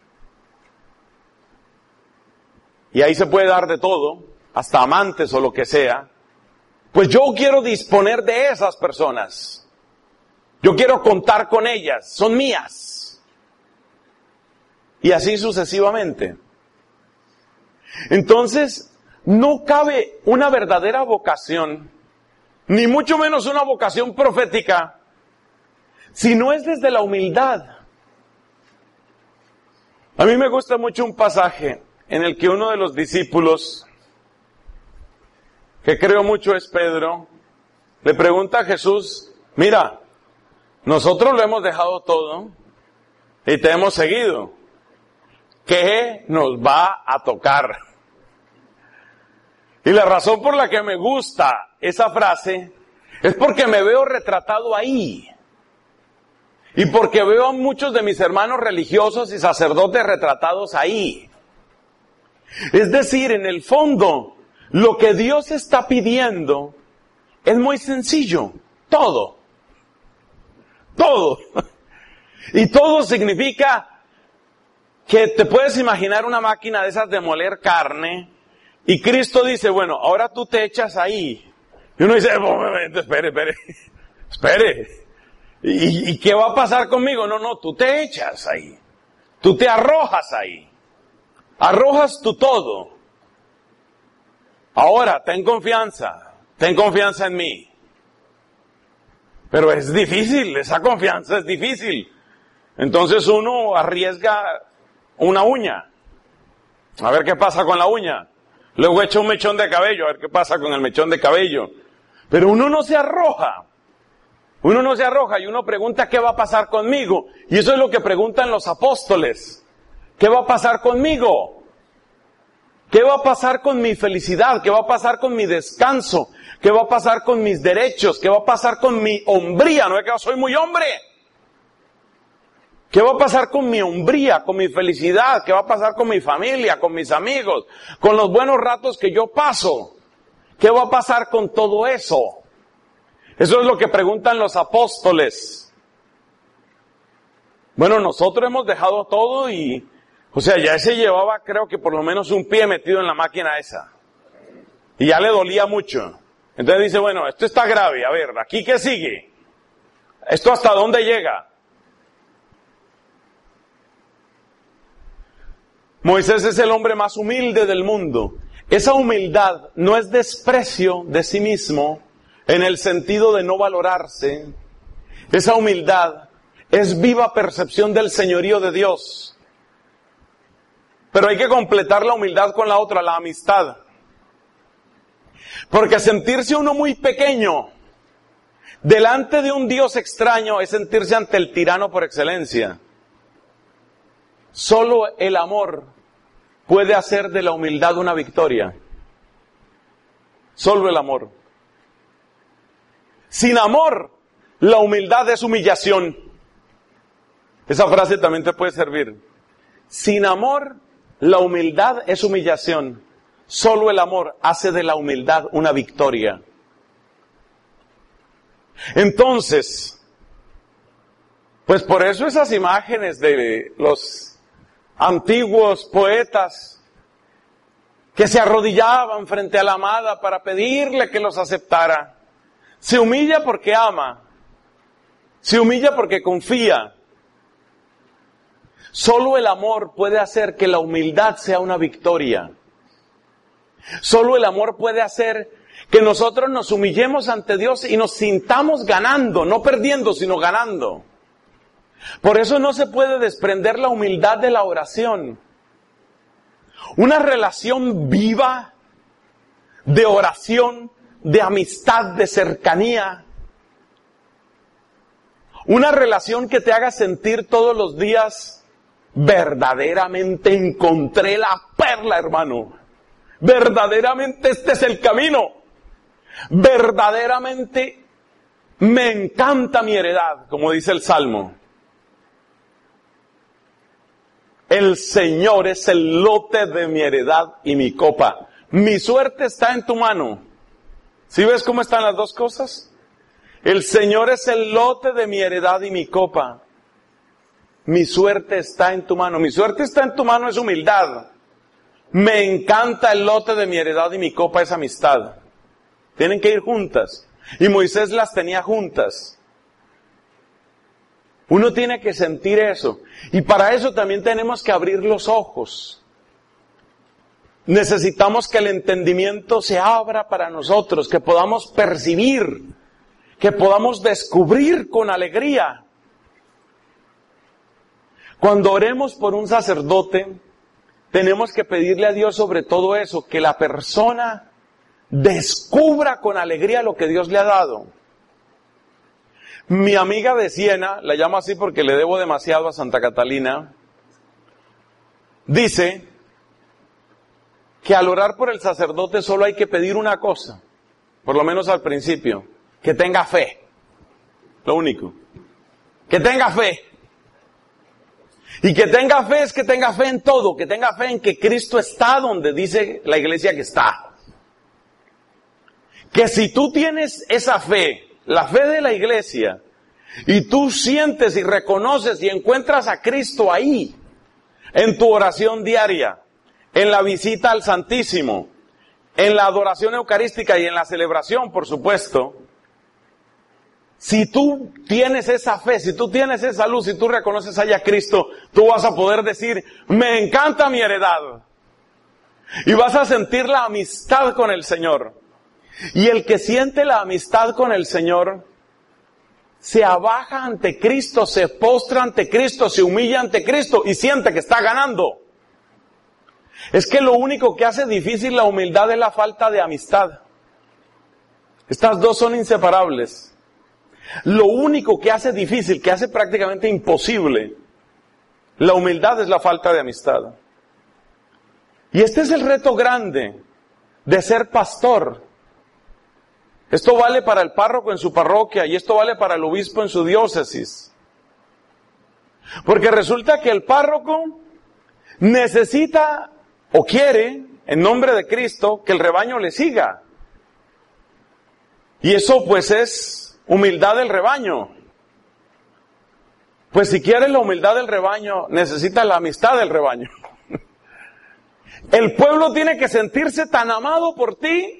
y ahí se puede dar de todo, hasta amantes o lo que sea, pues yo quiero disponer de esas personas. Yo quiero contar con ellas, son mías. Y así sucesivamente. Entonces, no cabe una verdadera vocación, ni mucho menos una vocación profética, si no es desde la humildad. A mí me gusta mucho un pasaje en el que uno de los discípulos, que creo mucho es Pedro, le pregunta a Jesús, mira, nosotros lo hemos dejado todo y te hemos seguido. ¿Qué nos va a tocar? Y la razón por la que me gusta esa frase es porque me veo retratado ahí. Y porque veo a muchos de mis hermanos religiosos y sacerdotes retratados ahí. Es decir, en el fondo, lo que Dios está pidiendo es muy sencillo. Todo. Todo. Y todo significa que te puedes imaginar una máquina de esas de moler carne, y Cristo dice, bueno, ahora tú te echas ahí. Y uno dice, momento, espere. ¿Y qué va a pasar conmigo? No, tú te echas ahí. Tú te arrojas ahí. Arrojas tu todo. Ahora, ten confianza en mí. Pero es difícil, esa confianza es difícil. Entonces uno arriesga una uña. A ver qué pasa con la uña. Luego echa un mechón de cabello, a ver qué pasa con el mechón de cabello. Pero uno no se arroja. Uno no se arroja y uno pregunta ¿qué va a pasar conmigo? Y eso es lo que preguntan los apóstoles. ¿Qué va a pasar conmigo? ¿Qué va a pasar con mi felicidad? ¿Qué va a pasar con mi descanso? ¿Qué va a pasar con mis derechos? ¿Qué va a pasar con mi hombría? No es que yo soy muy hombre. ¿Qué va a pasar con mi hombría, con mi felicidad? ¿Qué va a pasar con mi familia, con mis amigos, con los buenos ratos que yo paso? ¿Qué va a pasar con todo eso? Eso es lo que preguntan los apóstoles. Bueno, nosotros hemos dejado todo y, ya se llevaba, creo que por lo menos un pie metido en la máquina esa. Y ya le dolía mucho. Entonces dice, bueno, esto está grave, a ver, ¿aquí qué sigue? ¿Esto hasta dónde llega? Moisés es el hombre más humilde del mundo. Esa humildad no es desprecio de sí mismo en el sentido de no valorarse. Esa humildad es viva percepción del señorío de Dios. Pero hay que completar la humildad con la otra, la amistad. Porque sentirse uno muy pequeño delante de un Dios extraño es sentirse ante el tirano por excelencia. Solo el amor puede hacer de la humildad una victoria. Solo el amor. Sin amor, la humildad es humillación. Esa frase también te puede servir. Sin amor, la humildad es humillación. Solo el amor hace de la humildad una victoria. Entonces, pues por eso esas imágenes de los antiguos poetas que se arrodillaban frente a la amada para pedirle que los aceptara. Se humilla porque ama. Se humilla porque confía. Solo el amor puede hacer que la humildad sea una victoria. Solo el amor puede hacer que nosotros nos humillemos ante Dios y nos sintamos ganando, no perdiendo, sino ganando. Por eso no se puede desprender la humildad de la oración. Una relación viva de oración, de amistad, de cercanía. Una relación que te haga sentir todos los días, verdaderamente encontré la perla, hermano. Verdaderamente este es el camino. Verdaderamente me encanta mi heredad, como dice el Salmo. El Señor es el lote de mi heredad y mi copa. Mi suerte está en tu mano. ¿Sí ves cómo están las dos cosas? El Señor es el lote de mi heredad y mi copa. Mi suerte está en tu mano. Mi suerte está en tu mano es humildad. Me encanta el lote de mi heredad y mi copa es amistad. Tienen que ir juntas. Y Moisés las tenía juntas. Uno tiene que sentir eso. Y para eso también tenemos que abrir los ojos. Necesitamos que el entendimiento se abra para nosotros, que podamos percibir, que podamos descubrir con alegría. Cuando oremos por un sacerdote, tenemos que pedirle a Dios sobre todo eso, que la persona descubra con alegría lo que Dios le ha dado. Mi amiga de Siena, la llamo así porque le debo demasiado a Santa Catalina, dice que al orar por el sacerdote solo hay que pedir una cosa, por lo menos al principio, que tenga fe. Lo único. Que tenga fe. Y que tenga fe es que tenga fe en todo, que tenga fe en que Cristo está donde dice la iglesia que está. Que si tú tienes esa fe, la fe de la iglesia, y tú sientes y reconoces y encuentras a Cristo ahí, en tu oración diaria, en la visita al Santísimo, en la adoración eucarística y en la celebración, por supuesto, si tú tienes esa fe, si tú tienes esa luz, si tú reconoces allá a Cristo, tú vas a poder decir, me encanta mi heredad. Y vas a sentir la amistad con el Señor. Y el que siente la amistad con el Señor, se abaja ante Cristo, se postra ante Cristo, se humilla ante Cristo y siente que está ganando. Es que lo único que hace difícil la humildad es la falta de amistad. Estas dos son inseparables. Lo único que hace difícil, que hace prácticamente imposible la humildad es la falta de amistad. Y este es el reto grande de ser pastor. Esto vale para el párroco en su parroquia y esto vale para el obispo en su diócesis. Porque resulta que el párroco necesita o quiere, en nombre de Cristo, que el rebaño le siga. Y eso pues es humildad del rebaño. Pues si quieres la humildad del rebaño, necesita la amistad del rebaño. El pueblo tiene que sentirse tan amado por ti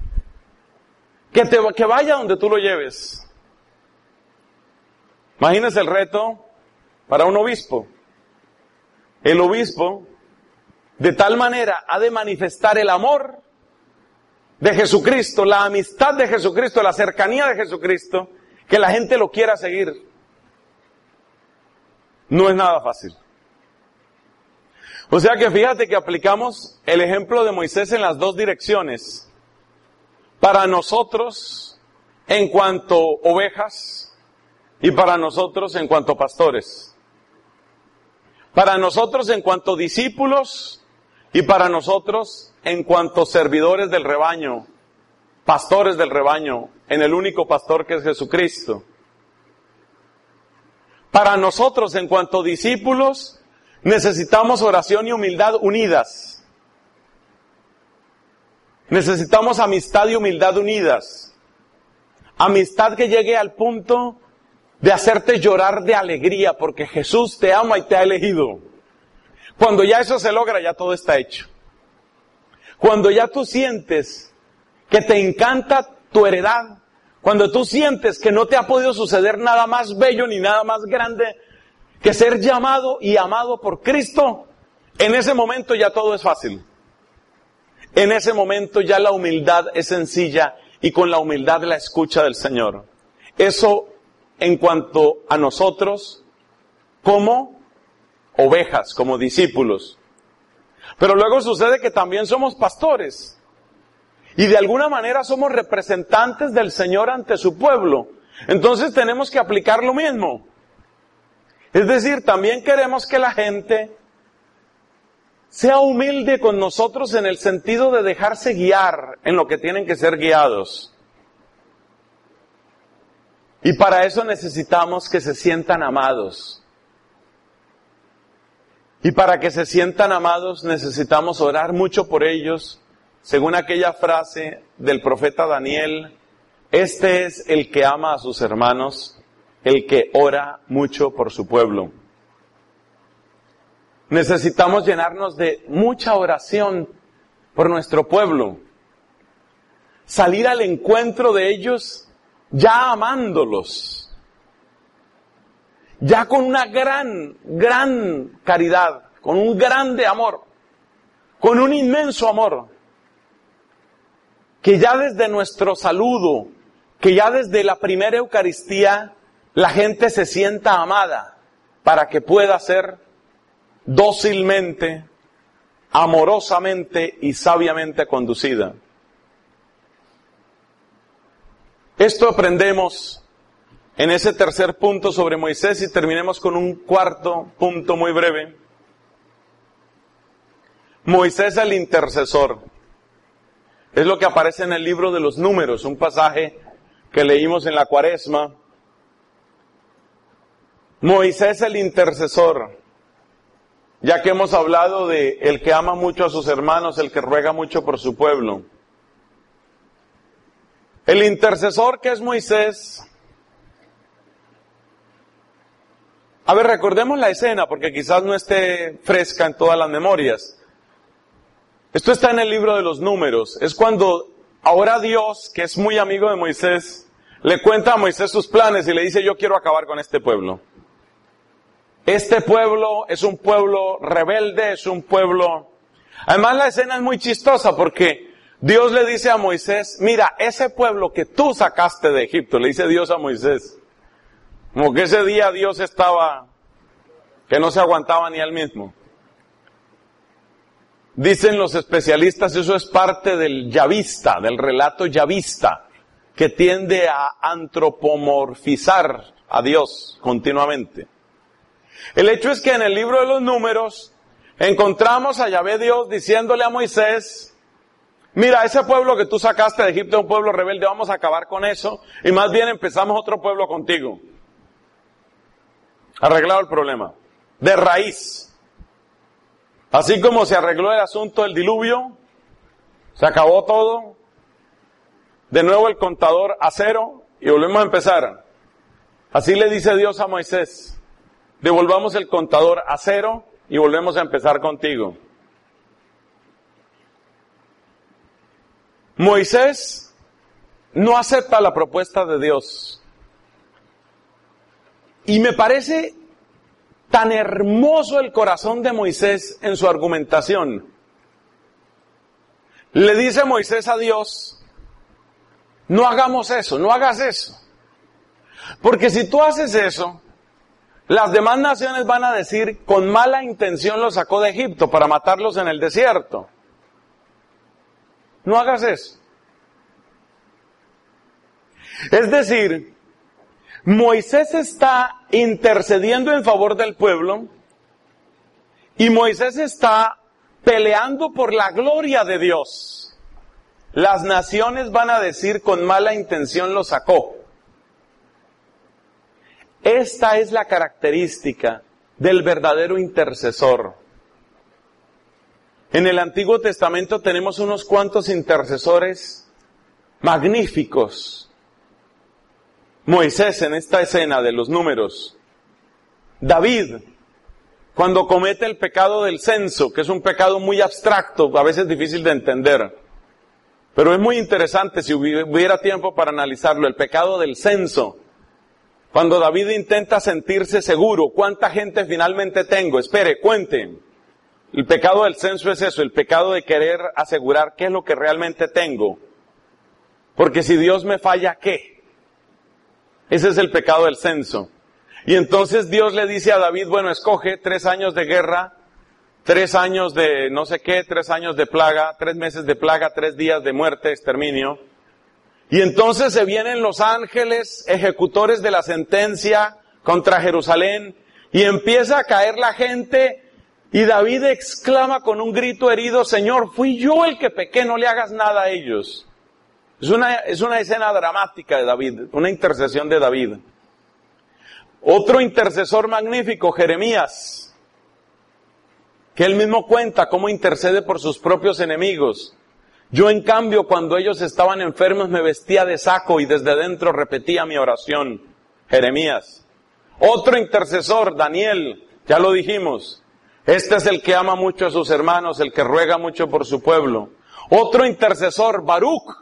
que vaya donde tú lo lleves. Imagínese el reto para un obispo. El obispo, de tal manera, ha de manifestar el amor de Jesucristo, la amistad de Jesucristo, la cercanía de Jesucristo, que la gente lo quiera seguir. No es nada fácil. O sea que fíjate que aplicamos el ejemplo de Moisés en las dos direcciones. Para nosotros en cuanto ovejas y para nosotros en cuanto pastores. Para nosotros en cuanto discípulos y para nosotros en cuanto servidores del rebaño. pastores del rebaño, en el único pastor que es Jesucristo. Para nosotros, en cuanto discípulos, necesitamos oración y humildad unidas. Necesitamos amistad y humildad unidas. Amistad que llegue al punto de hacerte llorar de alegría porque Jesús te ama y te ha elegido. Cuando ya eso se logra, ya todo está hecho. Cuando ya tú sientes que te encanta tu heredad, cuando tú sientes que no te ha podido suceder nada más bello ni nada más grande que ser llamado y amado por Cristo, en ese momento ya todo es fácil. En ese momento ya la humildad es sencilla y con la humildad la escucha del Señor. Eso en cuanto a nosotros como ovejas, como discípulos. Pero luego sucede que también somos pastores. Y de alguna manera somos representantes del Señor ante su pueblo. Entonces tenemos que aplicar lo mismo. Es decir, también queremos que la gente sea humilde con nosotros en el sentido de dejarse guiar en lo que tienen que ser guiados. Y para eso necesitamos que se sientan amados. Y para que se sientan amados necesitamos orar mucho por ellos. Según aquella frase del profeta Daniel, este es el que ama a sus hermanos, el que ora mucho por su pueblo. Necesitamos llenarnos de mucha oración por nuestro pueblo. Salir al encuentro de ellos ya amándolos. Ya con una gran caridad, con un grande amor, con un inmenso amor. Que ya desde nuestro saludo, que ya desde la primera Eucaristía, la gente se sienta amada para que pueda ser dócilmente, amorosamente y sabiamente conducida. Esto aprendemos en ese tercer punto sobre Moisés y terminemos con un cuarto punto muy breve. Moisés el intercesor. Es lo que aparece en el libro de los Números, un pasaje que leímos en la Cuaresma. Moisés el intercesor. Ya que hemos hablado de el que ama mucho a sus hermanos, el que ruega mucho por su pueblo. El intercesor que es Moisés. A ver, recordemos la escena porque quizás no esté fresca en todas las memorias. Esto está en el libro de los Números. Es cuando ahora Dios, que es muy amigo de Moisés, le cuenta a Moisés sus planes y le dice, yo quiero acabar con este pueblo. Este pueblo es un pueblo rebelde, es un pueblo... Además la escena es muy chistosa porque Dios le dice a Moisés, mira, ese pueblo que tú sacaste de Egipto, le dice Dios a Moisés, como que ese día Dios estaba, que no se aguantaba ni él mismo. Dicen los especialistas, eso es parte del yavista, del relato yavista, que tiende a antropomorfizar a Dios continuamente. El hecho es que en el libro de los Números encontramos a Yahvé Dios diciéndole a Moisés, mira, ese pueblo que tú sacaste de Egipto es un pueblo rebelde, vamos a acabar con eso, y más bien empezamos otro pueblo contigo. Arreglado el problema, de raíz. Así como se arregló el asunto del diluvio, se acabó todo, de nuevo el contador a cero y volvemos a empezar. Así le dice Dios a Moisés, devolvamos el contador a cero y volvemos a empezar contigo. Moisés no acepta la propuesta de Dios. Y me parece tan hermoso el corazón de Moisés en su argumentación. Le dice Moisés a Dios, no hagamos eso, no hagas eso. Porque si tú haces eso, las demás naciones van a decir, con mala intención los sacó de Egipto para matarlos en el desierto. No hagas eso. Es decir, Moisés está intercediendo en favor del pueblo y Moisés está peleando por la gloria de Dios. las naciones van a decir con mala intención lo sacó. Esta es la característica del verdadero intercesor. En el Antiguo Testamento tenemos unos cuantos intercesores magníficos. Moisés en esta escena de los números. David, cuando comete el pecado del censo, que es un pecado muy abstracto, a veces difícil de entender. Pero es muy interesante si hubiera tiempo para analizarlo, el pecado del censo. Cuando David intenta sentirse seguro, ¿cuánta gente finalmente tengo? Espere, cuente. El pecado del censo es eso, el pecado de querer asegurar qué es lo que realmente tengo. Porque si Dios me falla, ¿qué? Ese es el pecado del censo. Y entonces Dios le dice a David, bueno, escoge 3 años de guerra, 3 años de no sé qué, 3 años de plaga, 3 meses de plaga, 3 días de muerte, exterminio. Y entonces se vienen los ángeles ejecutores de la sentencia contra Jerusalén y empieza a caer la gente y David exclama con un grito herido, Señor, fui yo el que pequé, no le hagas nada a ellos. Es una escena dramática de David, una intercesión de David. Otro intercesor magnífico, Jeremías, que él mismo cuenta cómo intercede por sus propios enemigos. Yo, en cambio, cuando ellos estaban enfermos, me vestía de saco y desde dentro repetía mi oración. Jeremías. Otro intercesor, Daniel, ya lo dijimos. Este es el que ama mucho a sus hermanos, el que ruega mucho por su pueblo. Otro intercesor, Baruch.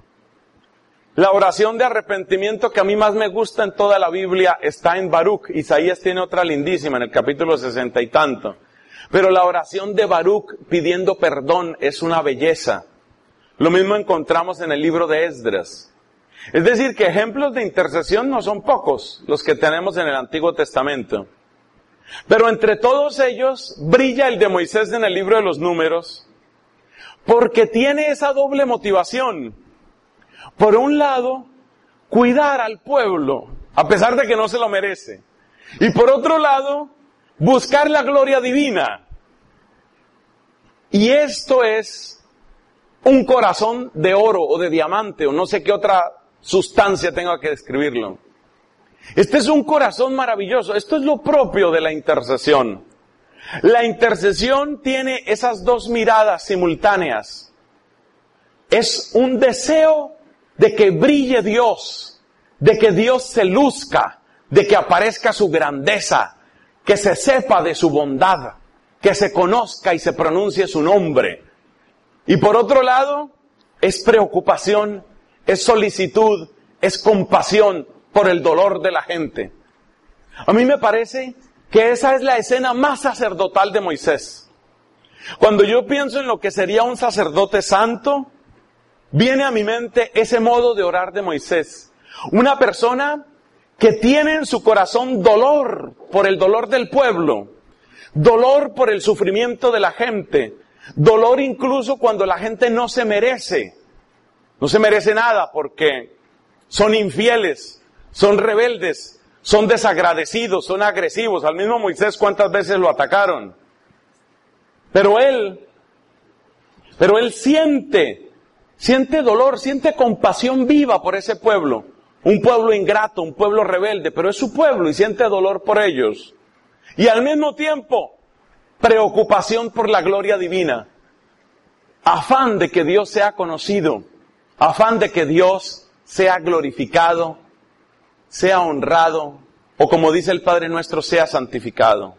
La oración de arrepentimiento que a mí más me gusta en toda la Biblia está en Baruch. Isaías tiene otra lindísima en el capítulo 60 y tanto. Pero la oración de Baruch pidiendo perdón es una belleza. Lo mismo encontramos en el libro de Esdras. Es decir, que ejemplos de intercesión no son pocos los que tenemos en el Antiguo Testamento. Pero entre todos ellos brilla el de Moisés en el libro de los Números, porque tiene esa doble motivación. Por un lado, cuidar al pueblo, a pesar de que no se lo merece. Y por otro lado, buscar la gloria divina. Y esto es un corazón de oro o de diamante, o no sé qué otra sustancia tenga que describirlo. Este es un corazón maravilloso. Esto es lo propio de la intercesión. La intercesión tiene esas dos miradas simultáneas. Es un deseo de que brille Dios, de que Dios se luzca, de que aparezca su grandeza, que se sepa de su bondad, que se conozca y se pronuncie su nombre. Y por otro lado, es preocupación, es solicitud, es compasión por el dolor de la gente. A mí me parece que esa es la escena más sacerdotal de Moisés. Cuando yo pienso en lo que sería un sacerdote santo, viene a mi mente ese modo de orar de Moisés. Una persona que tiene en su corazón dolor por el dolor del pueblo, dolor por el sufrimiento de la gente, dolor incluso cuando la gente no se merece nada porque son infieles, son rebeldes, son desagradecidos, son agresivos. Al mismo Moisés, ¿cuántas veces lo atacaron? Pero él siente dolor, siente compasión viva por ese pueblo. Un pueblo ingrato, un pueblo rebelde, pero es su pueblo y siente dolor por ellos. Y al mismo tiempo, preocupación por la gloria divina. Afán de que Dios sea conocido, afán de que Dios sea glorificado, sea honrado, o como dice el Padre Nuestro, sea santificado.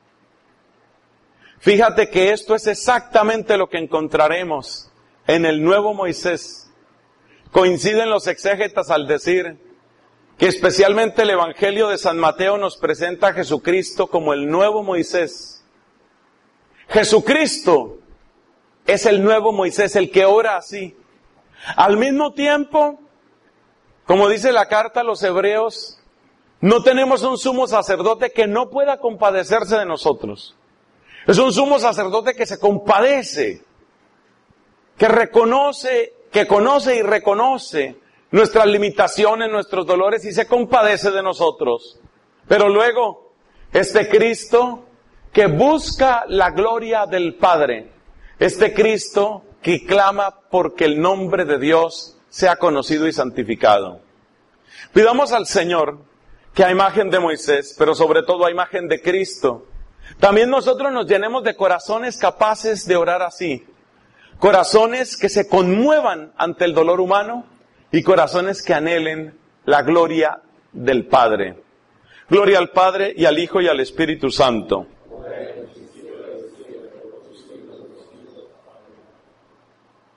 Fíjate que esto es exactamente lo que encontraremos en el nuevo Moisés. Coinciden los exégetas al decir que especialmente el Evangelio de San Mateo nos presenta a Jesucristo como el nuevo Moisés. Jesucristo es el nuevo Moisés, el que ora así. Al mismo tiempo, como dice la carta a los Hebreos, no tenemos un sumo sacerdote que no pueda compadecerse de nosotros. Es un sumo sacerdote que se compadece, que reconoce, que conoce y reconoce nuestras limitaciones, nuestros dolores y se compadece de nosotros. Pero luego, este Cristo que busca la gloria del Padre, este Cristo que clama porque el nombre de Dios sea conocido y santificado. Pidamos al Señor que a imagen de Moisés, pero sobre todo a imagen de Cristo, también nosotros nos llenemos de corazones capaces de orar así. Corazones que se conmuevan ante el dolor humano y corazones que anhelen la gloria del Padre. Gloria al Padre y al Hijo y al Espíritu Santo.